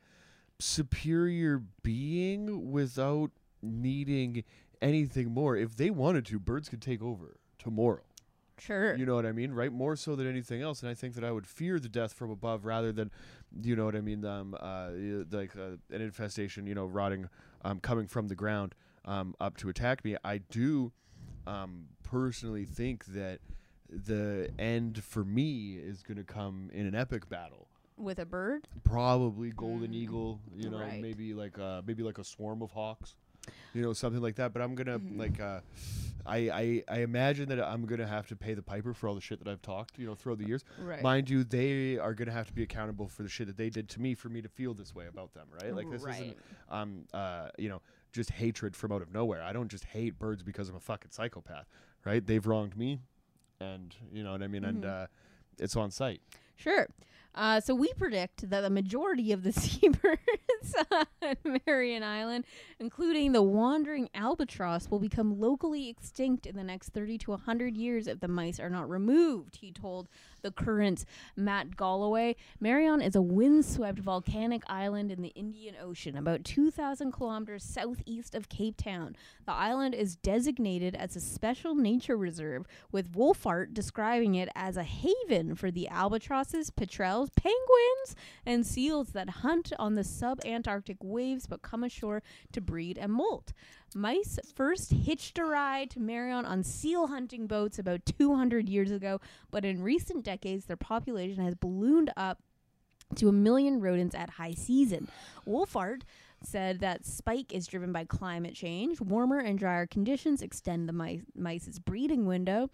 superior being without needing anything more. If they wanted to, birds could take over tomorrow. Sure. You know what I mean, right? More so than anything else. And I think that I would fear the death from above rather than, you know what I mean, um, uh, y- like uh, an infestation, you know, rotting, um, coming from the ground um, up to attack me. I do um, personally think that the end for me is going to come in an epic battle. With a bird? Probably golden Mm. eagle, you know, Right. maybe like uh, maybe like a swarm of hawks, you know, something like that. But I'm gonna Mhm. like uh, I, I I imagine that I'm gonna have to pay the piper for all the shit that I've talked, you know, throughout the years. Right. Mind you, they are gonna have to be accountable for the shit that they did to me for me to feel this way about them, right? Like this right. isn't um uh you know just hatred from out of nowhere. I don't just hate birds because I'm a fucking psychopath, right? They've wronged me, and you know what I mean, and Mhm. uh, it's on site. Sure. Uh, so we predict that the majority of the seabirds on Marion Island, including the wandering albatross, will become locally extinct in the next thirty to one hundred years if the mice are not removed, he told the Current Matt Galloway. Marion is a windswept volcanic island in the Indian Ocean, about two thousand kilometers southeast of Cape Town. The island is designated as a special nature reserve, with Wolfart describing it as a haven for the albatrosses, petrels, penguins, and seals that hunt on the sub-Antarctic waves but come ashore to breed and molt. Mice first hitched a ride to Marion on seal hunting boats about two hundred years ago, but in recent decades their population has ballooned up to a million rodents at high season. Wolfart said that spike is driven by climate change. Warmer and drier conditions extend the mice, mice's breeding window.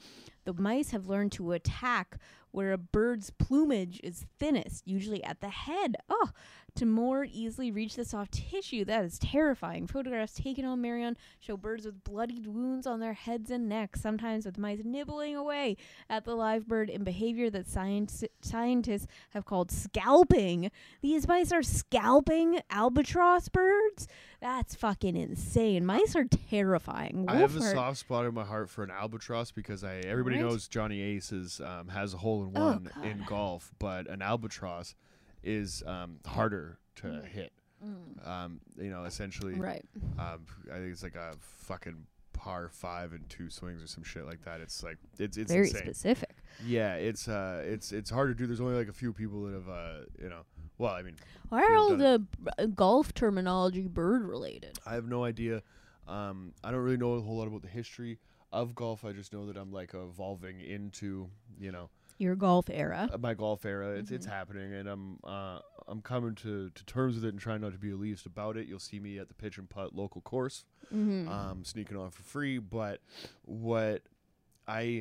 the mice have learned to attack where a bird's plumage is thinnest, usually at the head. Oh, to more easily reach the soft tissue. That is terrifying. Photographs taken on Marion show birds with bloodied wounds on their heads and necks, sometimes with mice nibbling away at the live bird in behavior that science, scientists have called scalping. These mice are scalping albatross birds? That's fucking insane. Mice are terrifying. I have a Wolf are- soft spot in my heart for an albatross because I everybody Right? knows Johnny Ace is, um, has a hole in Oh, one God. in golf, but an albatross is um, harder to Mm. hit. Mm. Um, you know, essentially, Right. um, I think it's like a fucking par five and two swings or some shit like that. It's like it's it's Very insane. specific. Yeah, it's uh, it's it's hard to do. There's only like a few people that have, uh, you know. Well, I mean, Why are You've all done the uh, golf terminology bird related? I have no idea. Um, I don't really know a whole lot about the history of golf. I just know that I'm like evolving into, you know, Your golf era. uh, my golf era. It's it's Mhm. happening, and I'm uh, I'm coming to, to terms with it and trying not to be elitist about it. You'll see me at the pitch and putt local course, Mm-hmm. um, sneaking on for free. But what I,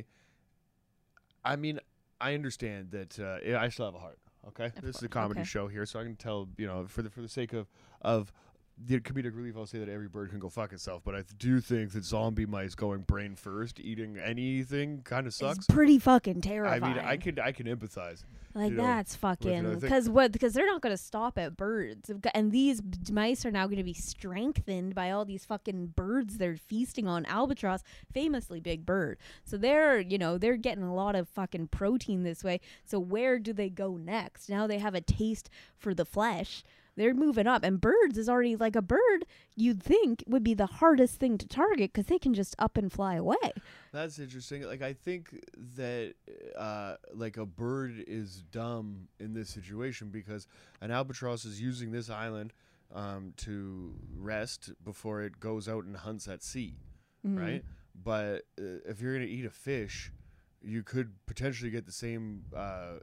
I mean, I understand that uh, yeah, I still have a heart. Okay, Of this is a course, comedy okay. show here, so I can tell you know for the for the sake of of the comedic relief, I'll say that every bird can go fuck itself. But I th- do think that zombie mice going brain first, eating anything, kind of sucks. It's pretty fucking I terrifying. mean, I could I can empathize. Like you know, that's fucking another thing. because what because they're not going to stop at birds. They've got- and these b- mice are now going to be strengthened by all these fucking birds they're feasting on. Albatross, famously big bird, so they're you know they're getting a lot of fucking protein this way. So where do they go next? Now they have a taste for the flesh. They're moving up, and birds is already like a bird. You'd think would be the hardest thing to target because they can just up and fly away. That's interesting. Like I think that uh, like a bird is dumb in this situation because an albatross is using this island um, to rest before it goes out and hunts at sea, Mhm. right? But uh, if you're gonna eat a fish, you could potentially get the same. Uh,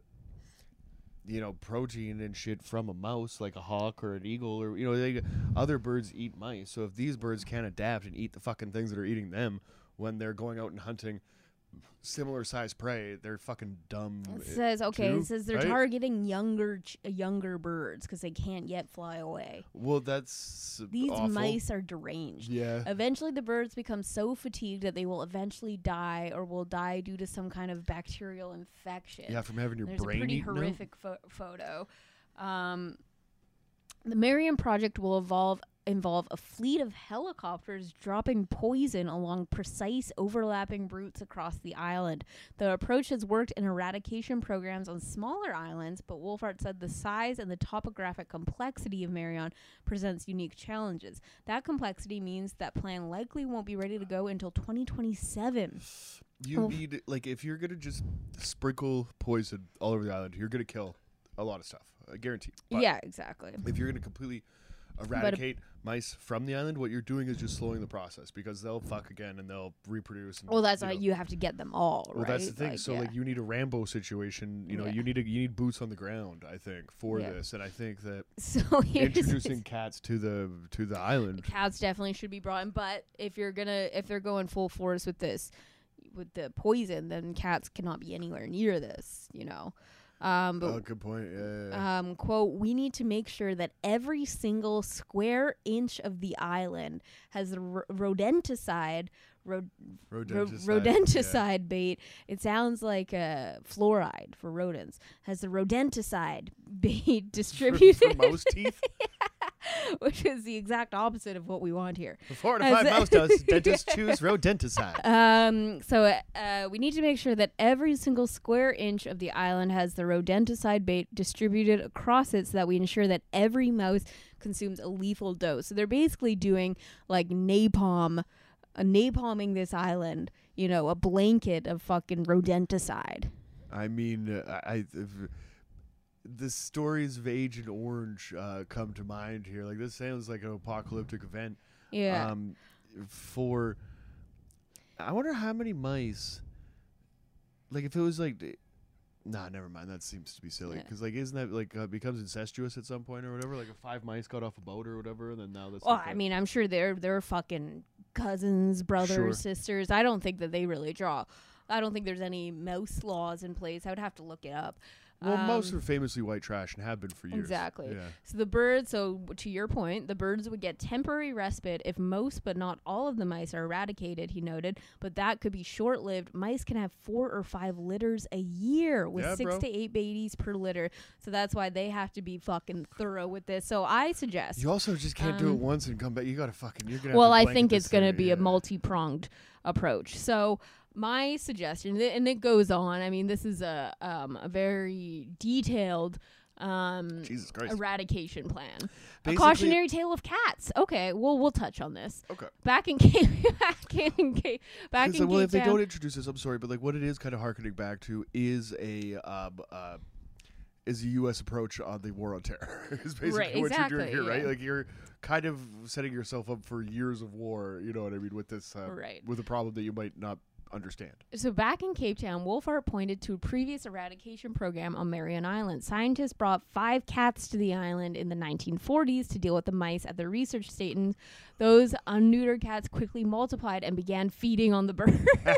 you know, protein and shit from a mouse, like a hawk or an eagle, or you know, they, other birds eat mice. So if these birds can't adapt and eat the fucking things that are eating them when they're going out and hunting similar sized prey, they're fucking dumb. It says okay. too, It says they're right? targeting younger ch- uh, younger birds because they can't yet fly away. Well, that's These awful. mice are deranged. Yeah. Eventually, the birds become so fatigued that they will eventually die, or will die due to some kind of bacterial infection. Yeah, from having your There's brain a pretty eaten out. horrific pho- photo. Um, the Marion project will evolve involve a fleet of helicopters dropping poison along precise overlapping routes across the island. The approach has worked in eradication programs on smaller islands, but Wolfart said the size and the topographic complexity of Marion presents unique challenges. That complexity means that plan likely won't be ready to go until twenty twenty-seven. You Oh. need, like, if you're gonna just sprinkle poison all over the island, you're gonna kill a lot of stuff, uh, guaranteed. But Yeah, exactly. if you're gonna completely eradicate mice from the island, what you're doing is just slowing the process because they'll fuck again and they'll reproduce. And, Well, that's you why know, you have to get them all, Well, right? that's the thing. Like, so, yeah. like, you need a Rambo situation. You know, Yeah. you need a, you need boots on the ground. I think for Yeah. this, and I think that So here's introducing cats to the to the island. cats definitely should be brought in, but if you're gonna if they're going full force with this with the poison, then cats cannot be anywhere near this, you know. Um but Oh, good point. Yeah. yeah, yeah. um quote, we need to make sure that every single square inch of the island has the r- rodenticide rod- ro- Rodenticide, rodenticide bait. It sounds like uh, fluoride for rodents. Has the rodenticide bait yeah. distributed, for, for mouse teeth. which is the exact opposite of what we want here. Four to Has five it- mouse dust. Dentists choose rodenticide. Um, so uh, we need to make sure that every single square inch of the island has the rodenticide bait distributed across it so that we ensure that every mouse consumes a lethal dose. So they're basically doing like napalm, uh, napalming this island, you know, a blanket of fucking rodenticide. I mean, uh, I. I if, the stories of Agent Orange uh, come to mind here. Like, this sounds like an apocalyptic event. Yeah. Um, for, I wonder how many mice. Like, if it was like, d- nah, never mind. That seems to be silly. Yeah. Because like, isn't that like uh, becomes incestuous at some point or whatever? Like, if five mice got off a boat or whatever, and then now that's. Well, like I a- mean, I'm sure they're they're fucking cousins, brothers, Sure. sisters. I don't think that they really draw I don't think there's any mouse laws in place. I would have to look it up. Well, um, most are famously white trash and have been for years. Exactly. Yeah. So the birds, so to your point, the birds would get temporary respite if most but not all of the mice are eradicated, he noted, but that could be short-lived. Mice can have four or five litters a year with Yeah, six bro. to eight babies per litter. So that's why they have to be fucking thorough with this. So I suggest... You also just can't do it Um, once and come back. You gotta fucking. You're gonna. well, have I to blanket think this it's going to thing, be yeah. a multi-pronged approach. So my suggestion, th- and it goes on, I mean, this is a, um, a very detailed um, Jesus Christ. eradication plan. A Basically- cautionary tale of cats. Okay, well, we'll touch on this. Okay. Back in Cape, back in Cape, back in It's like, well, Cape if they Town- don't introduce this, I'm sorry, but like what it is kind of harkening back to is a um, uh, is a U S approach on the war on terror. Is basically Right, what you're doing exactly, here, right? yeah. Like you're kind of setting yourself up for years of war. You know what I mean? With this, uh, Right. with a problem that you might not understand. So back in Cape Town, Wolfhart pointed to a previous eradication program on Marion Island. Scientists brought five cats to the island in the nineteen forties to deal with the mice at the research station. Those unneutered cats quickly multiplied and began feeding on the birds.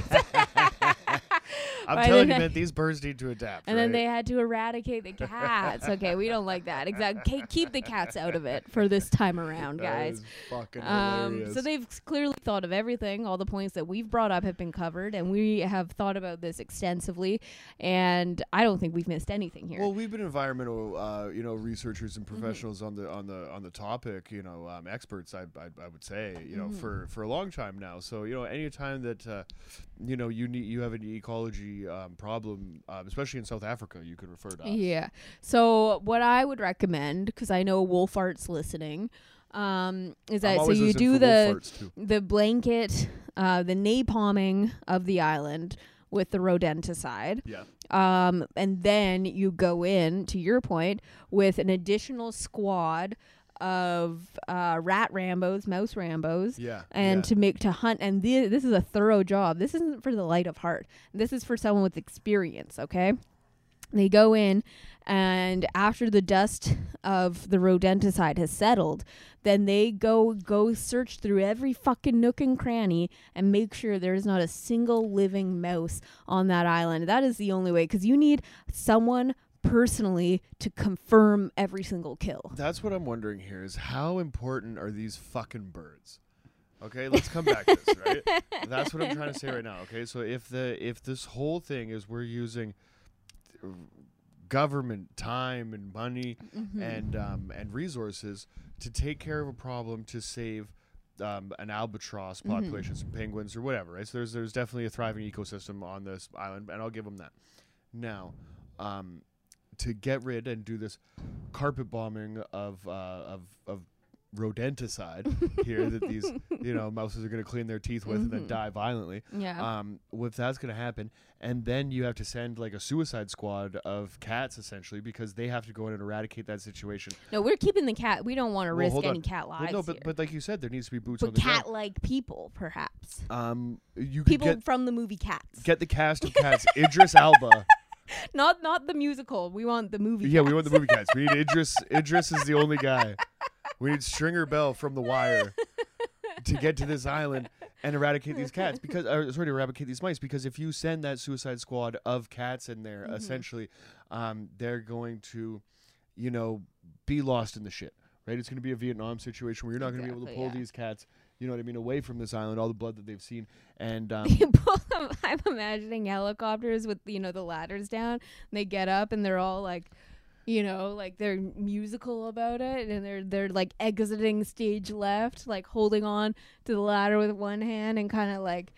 I'm By telling the you, ni- man, these birds need to adapt. And then right? they had to eradicate the cats. Okay, we don't like that. Exactly. Keep the cats out of it for this time around, That guys. is fucking Um, hilarious. so they've s- clearly thought of everything. All the points that we've brought up have been covered, and we have thought about this extensively. And I don't think we've missed anything here. Well, we've been environmental, uh, you know, researchers Mm-hmm. and professionals on the on the on the topic, you know, um, experts. I, I I would say, you know, Mhm. for for a long time now. So you know, any time that uh, you know you need you have an ecology um, problem, um, especially in South Africa, you can refer to us. Yeah. So what I would recommend, because I know Wolfart's listening, um, is I'm that so always you listening do for the wolf farts, too. the blanket, uh, the napalming of the island with the rodenticide. Yeah. Um, and then you go in, to your point, with an additional squad of uh, rat Rambos, mouse Rambos, Yeah. and yeah. to make to hunt. And thi- this is a thorough job. This isn't for the light of heart. This is for someone with experience. Okay. They go in, and after the dust of the rodenticide has settled, then they go go search through every fucking nook and cranny and make sure there is not a single living mouse on that island. That is the only way, because you need someone personally to confirm every single kill. That's what I'm wondering here is how important are these fucking birds? Okay, let's come back to this, right? That's what I'm trying to say right now. Okay, so if the if this whole thing is we're using government time and money Mhm. and um, and resources to take care of a problem to save um, an albatross Mhm. population, some penguins or whatever, right? So there's there's definitely a thriving ecosystem on this island, and I'll give them that. Now, um, to get rid and do this carpet bombing of uh, of of rodenticide here that these you know mouses are going to clean their teeth with and then Mhm. die violently. Yeah. Um, if that's going to happen, and then you have to send like a suicide squad of cats essentially because they have to go in and eradicate that situation. No, we're keeping the cat. We don't want to Well, risk hold any on. cat Well, lives no, but here. but like you said, there needs to be boots on But the ground. cat-like people, perhaps. Um, you could People get from the movie Cats. get the cast of cats. Idris Elba. not not the musical. We want the movie. Yeah, Cats. we want the movie cats. We need Idris. Idris is the only guy. We need Stringer Bell from The Wire to get to this island and eradicate these cats because, or, sorry, to eradicate these mice because if you send that suicide squad of cats in there, Mhm. essentially, um, they're going to, you know, be lost in the shit. Right? It's going to be a Vietnam situation where you're not going to be able to Exactly, pull yeah. these cats, you know what I mean, away from this island, all the blood that they've seen, and um, People, I'm imagining helicopters with, you know, the ladders down. And they get up and they're all like, you know, like they're musical about it, and they're they're like exiting stage left, like holding on to the ladder with one hand and kind of like,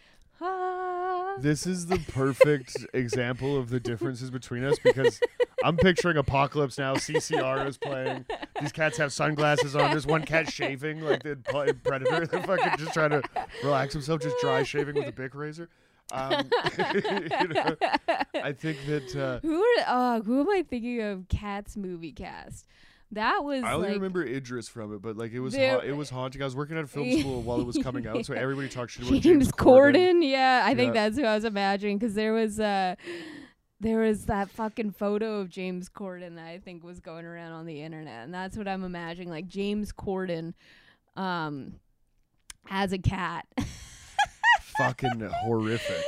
ah. this is the perfect example of the differences between us because I'm picturing Apocalypse Now. C C R is playing. These cats have sunglasses on. There's one cat shaving like the P- Predator. They're fucking just trying to relax himself, just dry shaving with a Bic razor. Um, you know, I think that uh, Who are uh who am I thinking of? Cats movie cast. That was I only like remember Idris from it, but like it was There- ha- it was haunting. I was working at film school while it was coming out, so everybody talked shit about James, James Corden. Yeah, I think Yeah. that's who I was imagining because there was uh there was that fucking photo of James Corden that I think was going around on the internet, and that's what I'm imagining, like James Corden, um, as a cat. fucking horrific.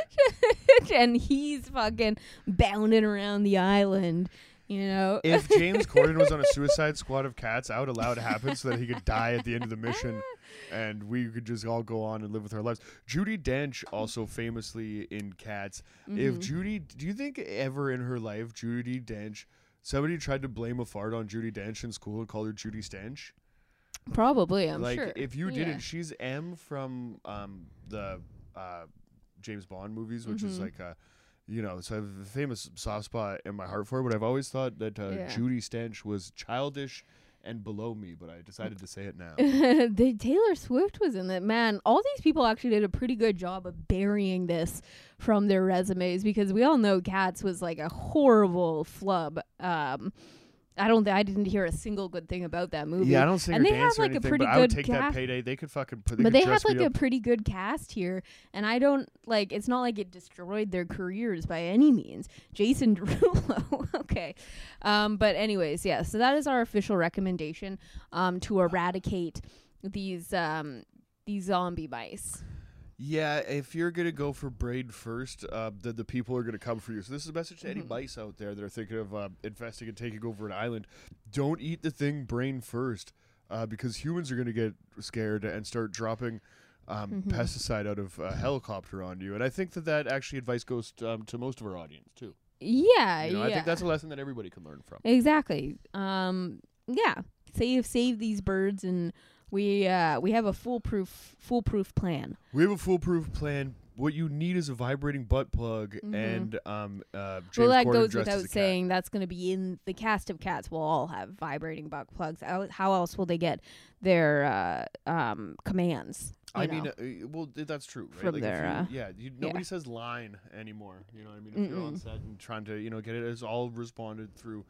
And he's fucking bounding around the island, you know. If James Corden was on a Suicide Squad of cats, I would allow it to happen so that he could die at the end of the mission, and we could just all go on and live with our lives. Judi Dench, also famously in Cats. Mm-hmm. If Judi, do you think ever in her life, Judi Dench, somebody tried to blame a fart on Judi Dench in school and called her Judi Stench? Probably, I'm like, sure. if you Yeah. didn't, she's M from um, the uh, James Bond movies, which Mm-hmm. is like a, you know, so I have a famous soft spot in my heart for her, but I've always thought that uh, Yeah. Judi Stench was childish and below me, but I decided to say it now. the Taylor Swift was in that. Man, all these people actually did a pretty good job of burying this from their resumes, because we all know Cats was like a horrible flub. Um, I don't. Th- I didn't hear a single good thing about that movie. Yeah, I don't sing And or they have, dance or like, a anything, pretty but I would good take that cast. payday. They could fucking put. They But could they dress had like me a up. pretty good cast here, and I don't like. It's not like it destroyed their careers by any means. Jason Derulo, okay, um, but anyways, yeah. So that is our official recommendation um, to eradicate these um, these zombie mice. Yeah, if you're gonna go for braid first, uh, the the people are gonna come for you. So this is a message to any Mhm. mice out there that are thinking of uh, investing and taking over an island. Don't eat the thing brain first, uh, because humans are gonna get scared and start dropping um, Mhm. pesticide out of a helicopter on you. And I think that that actually advice goes t- um, to most of our audience too. Yeah, You know, yeah. I think that's a lesson that everybody can learn from. Exactly. Um, yeah. Save save these birds, and we uh, we have a foolproof foolproof plan. We have a foolproof plan. What you need is a vibrating butt plug Mhm. and um, uh, James Well, that Corden goes dressed as a without cat. saying. That's going to be in the cast of Cats. Will all have vibrating butt plugs. How, how else will they get their uh, um, commands? you I know? mean, uh, uh, well, th- that's true, right? From like their, if uh, you, yeah, you, nobody says line anymore. You know what I mean? If you're on Mm-mm. set and trying to, you know, get it, it's all responded through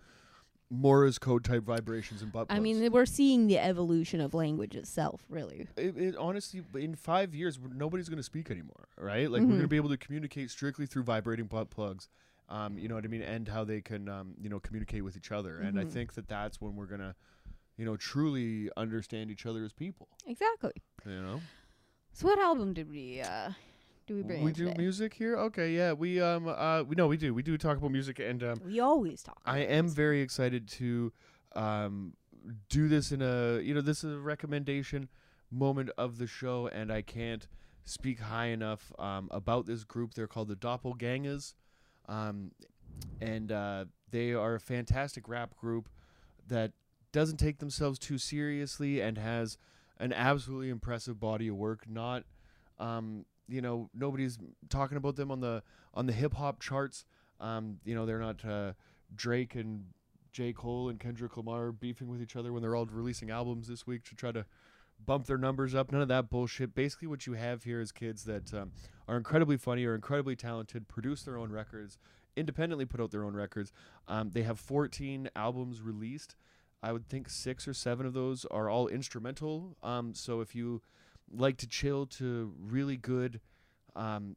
Morse code type vibrations and butt plugs. I mean, we're seeing the evolution of language itself, really. it, it honestly, in five years, w- nobody's going to speak anymore, right? Like, we're Mhm. going to be able to communicate strictly through vibrating butt plugs. Um, you know what I mean? And how they can, um, you know, communicate with each other. And I Mhm. think that that's when we're going to, you know, truly understand each other as people, Exactly. you know? So, what album did we uh, do we bring? We in do today? music here? Okay, yeah. We, um, uh, we, no, we do. We do talk about music, and, um, We always talk. I about am music. very excited to um, do this in a, you know, this is a recommendation moment of the show, and I can't speak high enough um, about this group. They're called the Doppelgangers, um, and uh, they are a fantastic rap group that doesn't take themselves too seriously and has an absolutely impressive body of work. Not, um, you know, nobody's talking about them on the on the hip hop charts. Um, you know, they're not uh, Drake and J. Cole and Kendrick Lamar beefing with each other when they're all releasing albums this week to try to bump their numbers up. None of that bullshit. Basically, what you have here is kids that um, are incredibly funny, are incredibly talented, produce their own records, independently put out their own records. Um, they have fourteen albums released. I would think six or seven of those are all instrumental. Um, so if you like to chill to really good, um,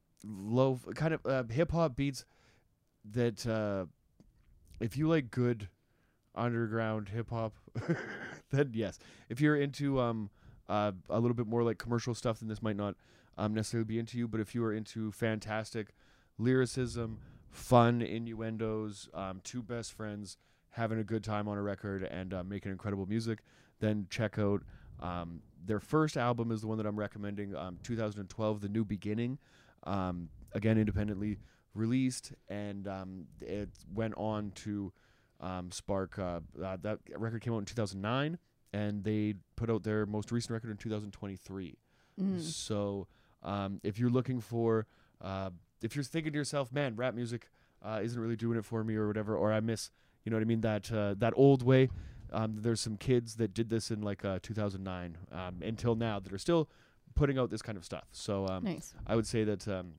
low kind of uh, hip hop beats, that uh, if you like good underground hip hop, then yes. If you're into um uh, a little bit more like commercial stuff, then this might not um, necessarily be into you. But if you are into fantastic lyricism, fun innuendos, um, two best friends having a good time on a record and uh, making incredible music, then check out um, their first album is the one that I'm recommending, um, two thousand twelve, The New Beginning. Um, again, independently released, and um, it went on to um, spark, uh, uh, that record came out in two thousand nine, and they put out their most recent record in two thousand twenty-three. Mm. So um, if you're looking for, uh, if you're thinking to yourself, man, rap music uh, isn't really doing it for me or whatever, or I miss, you know what I mean, that uh, that old way, um, there's some kids that did this in like uh, two thousand nine um, until now that are still putting out this kind of stuff. So um, Nice. I would say that um,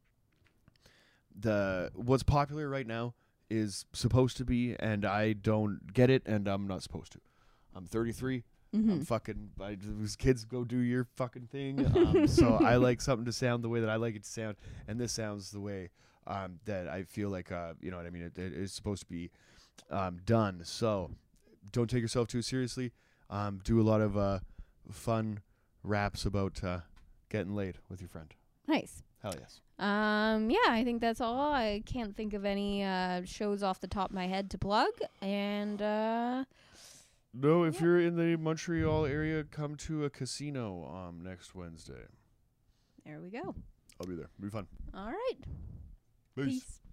the what's popular right now is supposed to be, and I don't get it, and I'm not supposed to. I'm thirty-three. Mm-hmm. I'm fucking. I, these kids go do your fucking thing. Um, so I like something to sound the way that I like it to sound, and this sounds the way um, that I feel like. Uh, you know what I mean? It, it is supposed to be um, done. So don't take yourself too seriously. Um, do a lot of uh, fun raps about uh, getting laid with your friend. Nice. Hell yes. Um, yeah, I think that's all. I can't think of any uh, shows off the top of my head to plug. And uh, No, if Yeah. you're in the Montreal area, come to a casino um next Wednesday. there we go. I'll be there. It'll be fun. All right. Peace. Peace.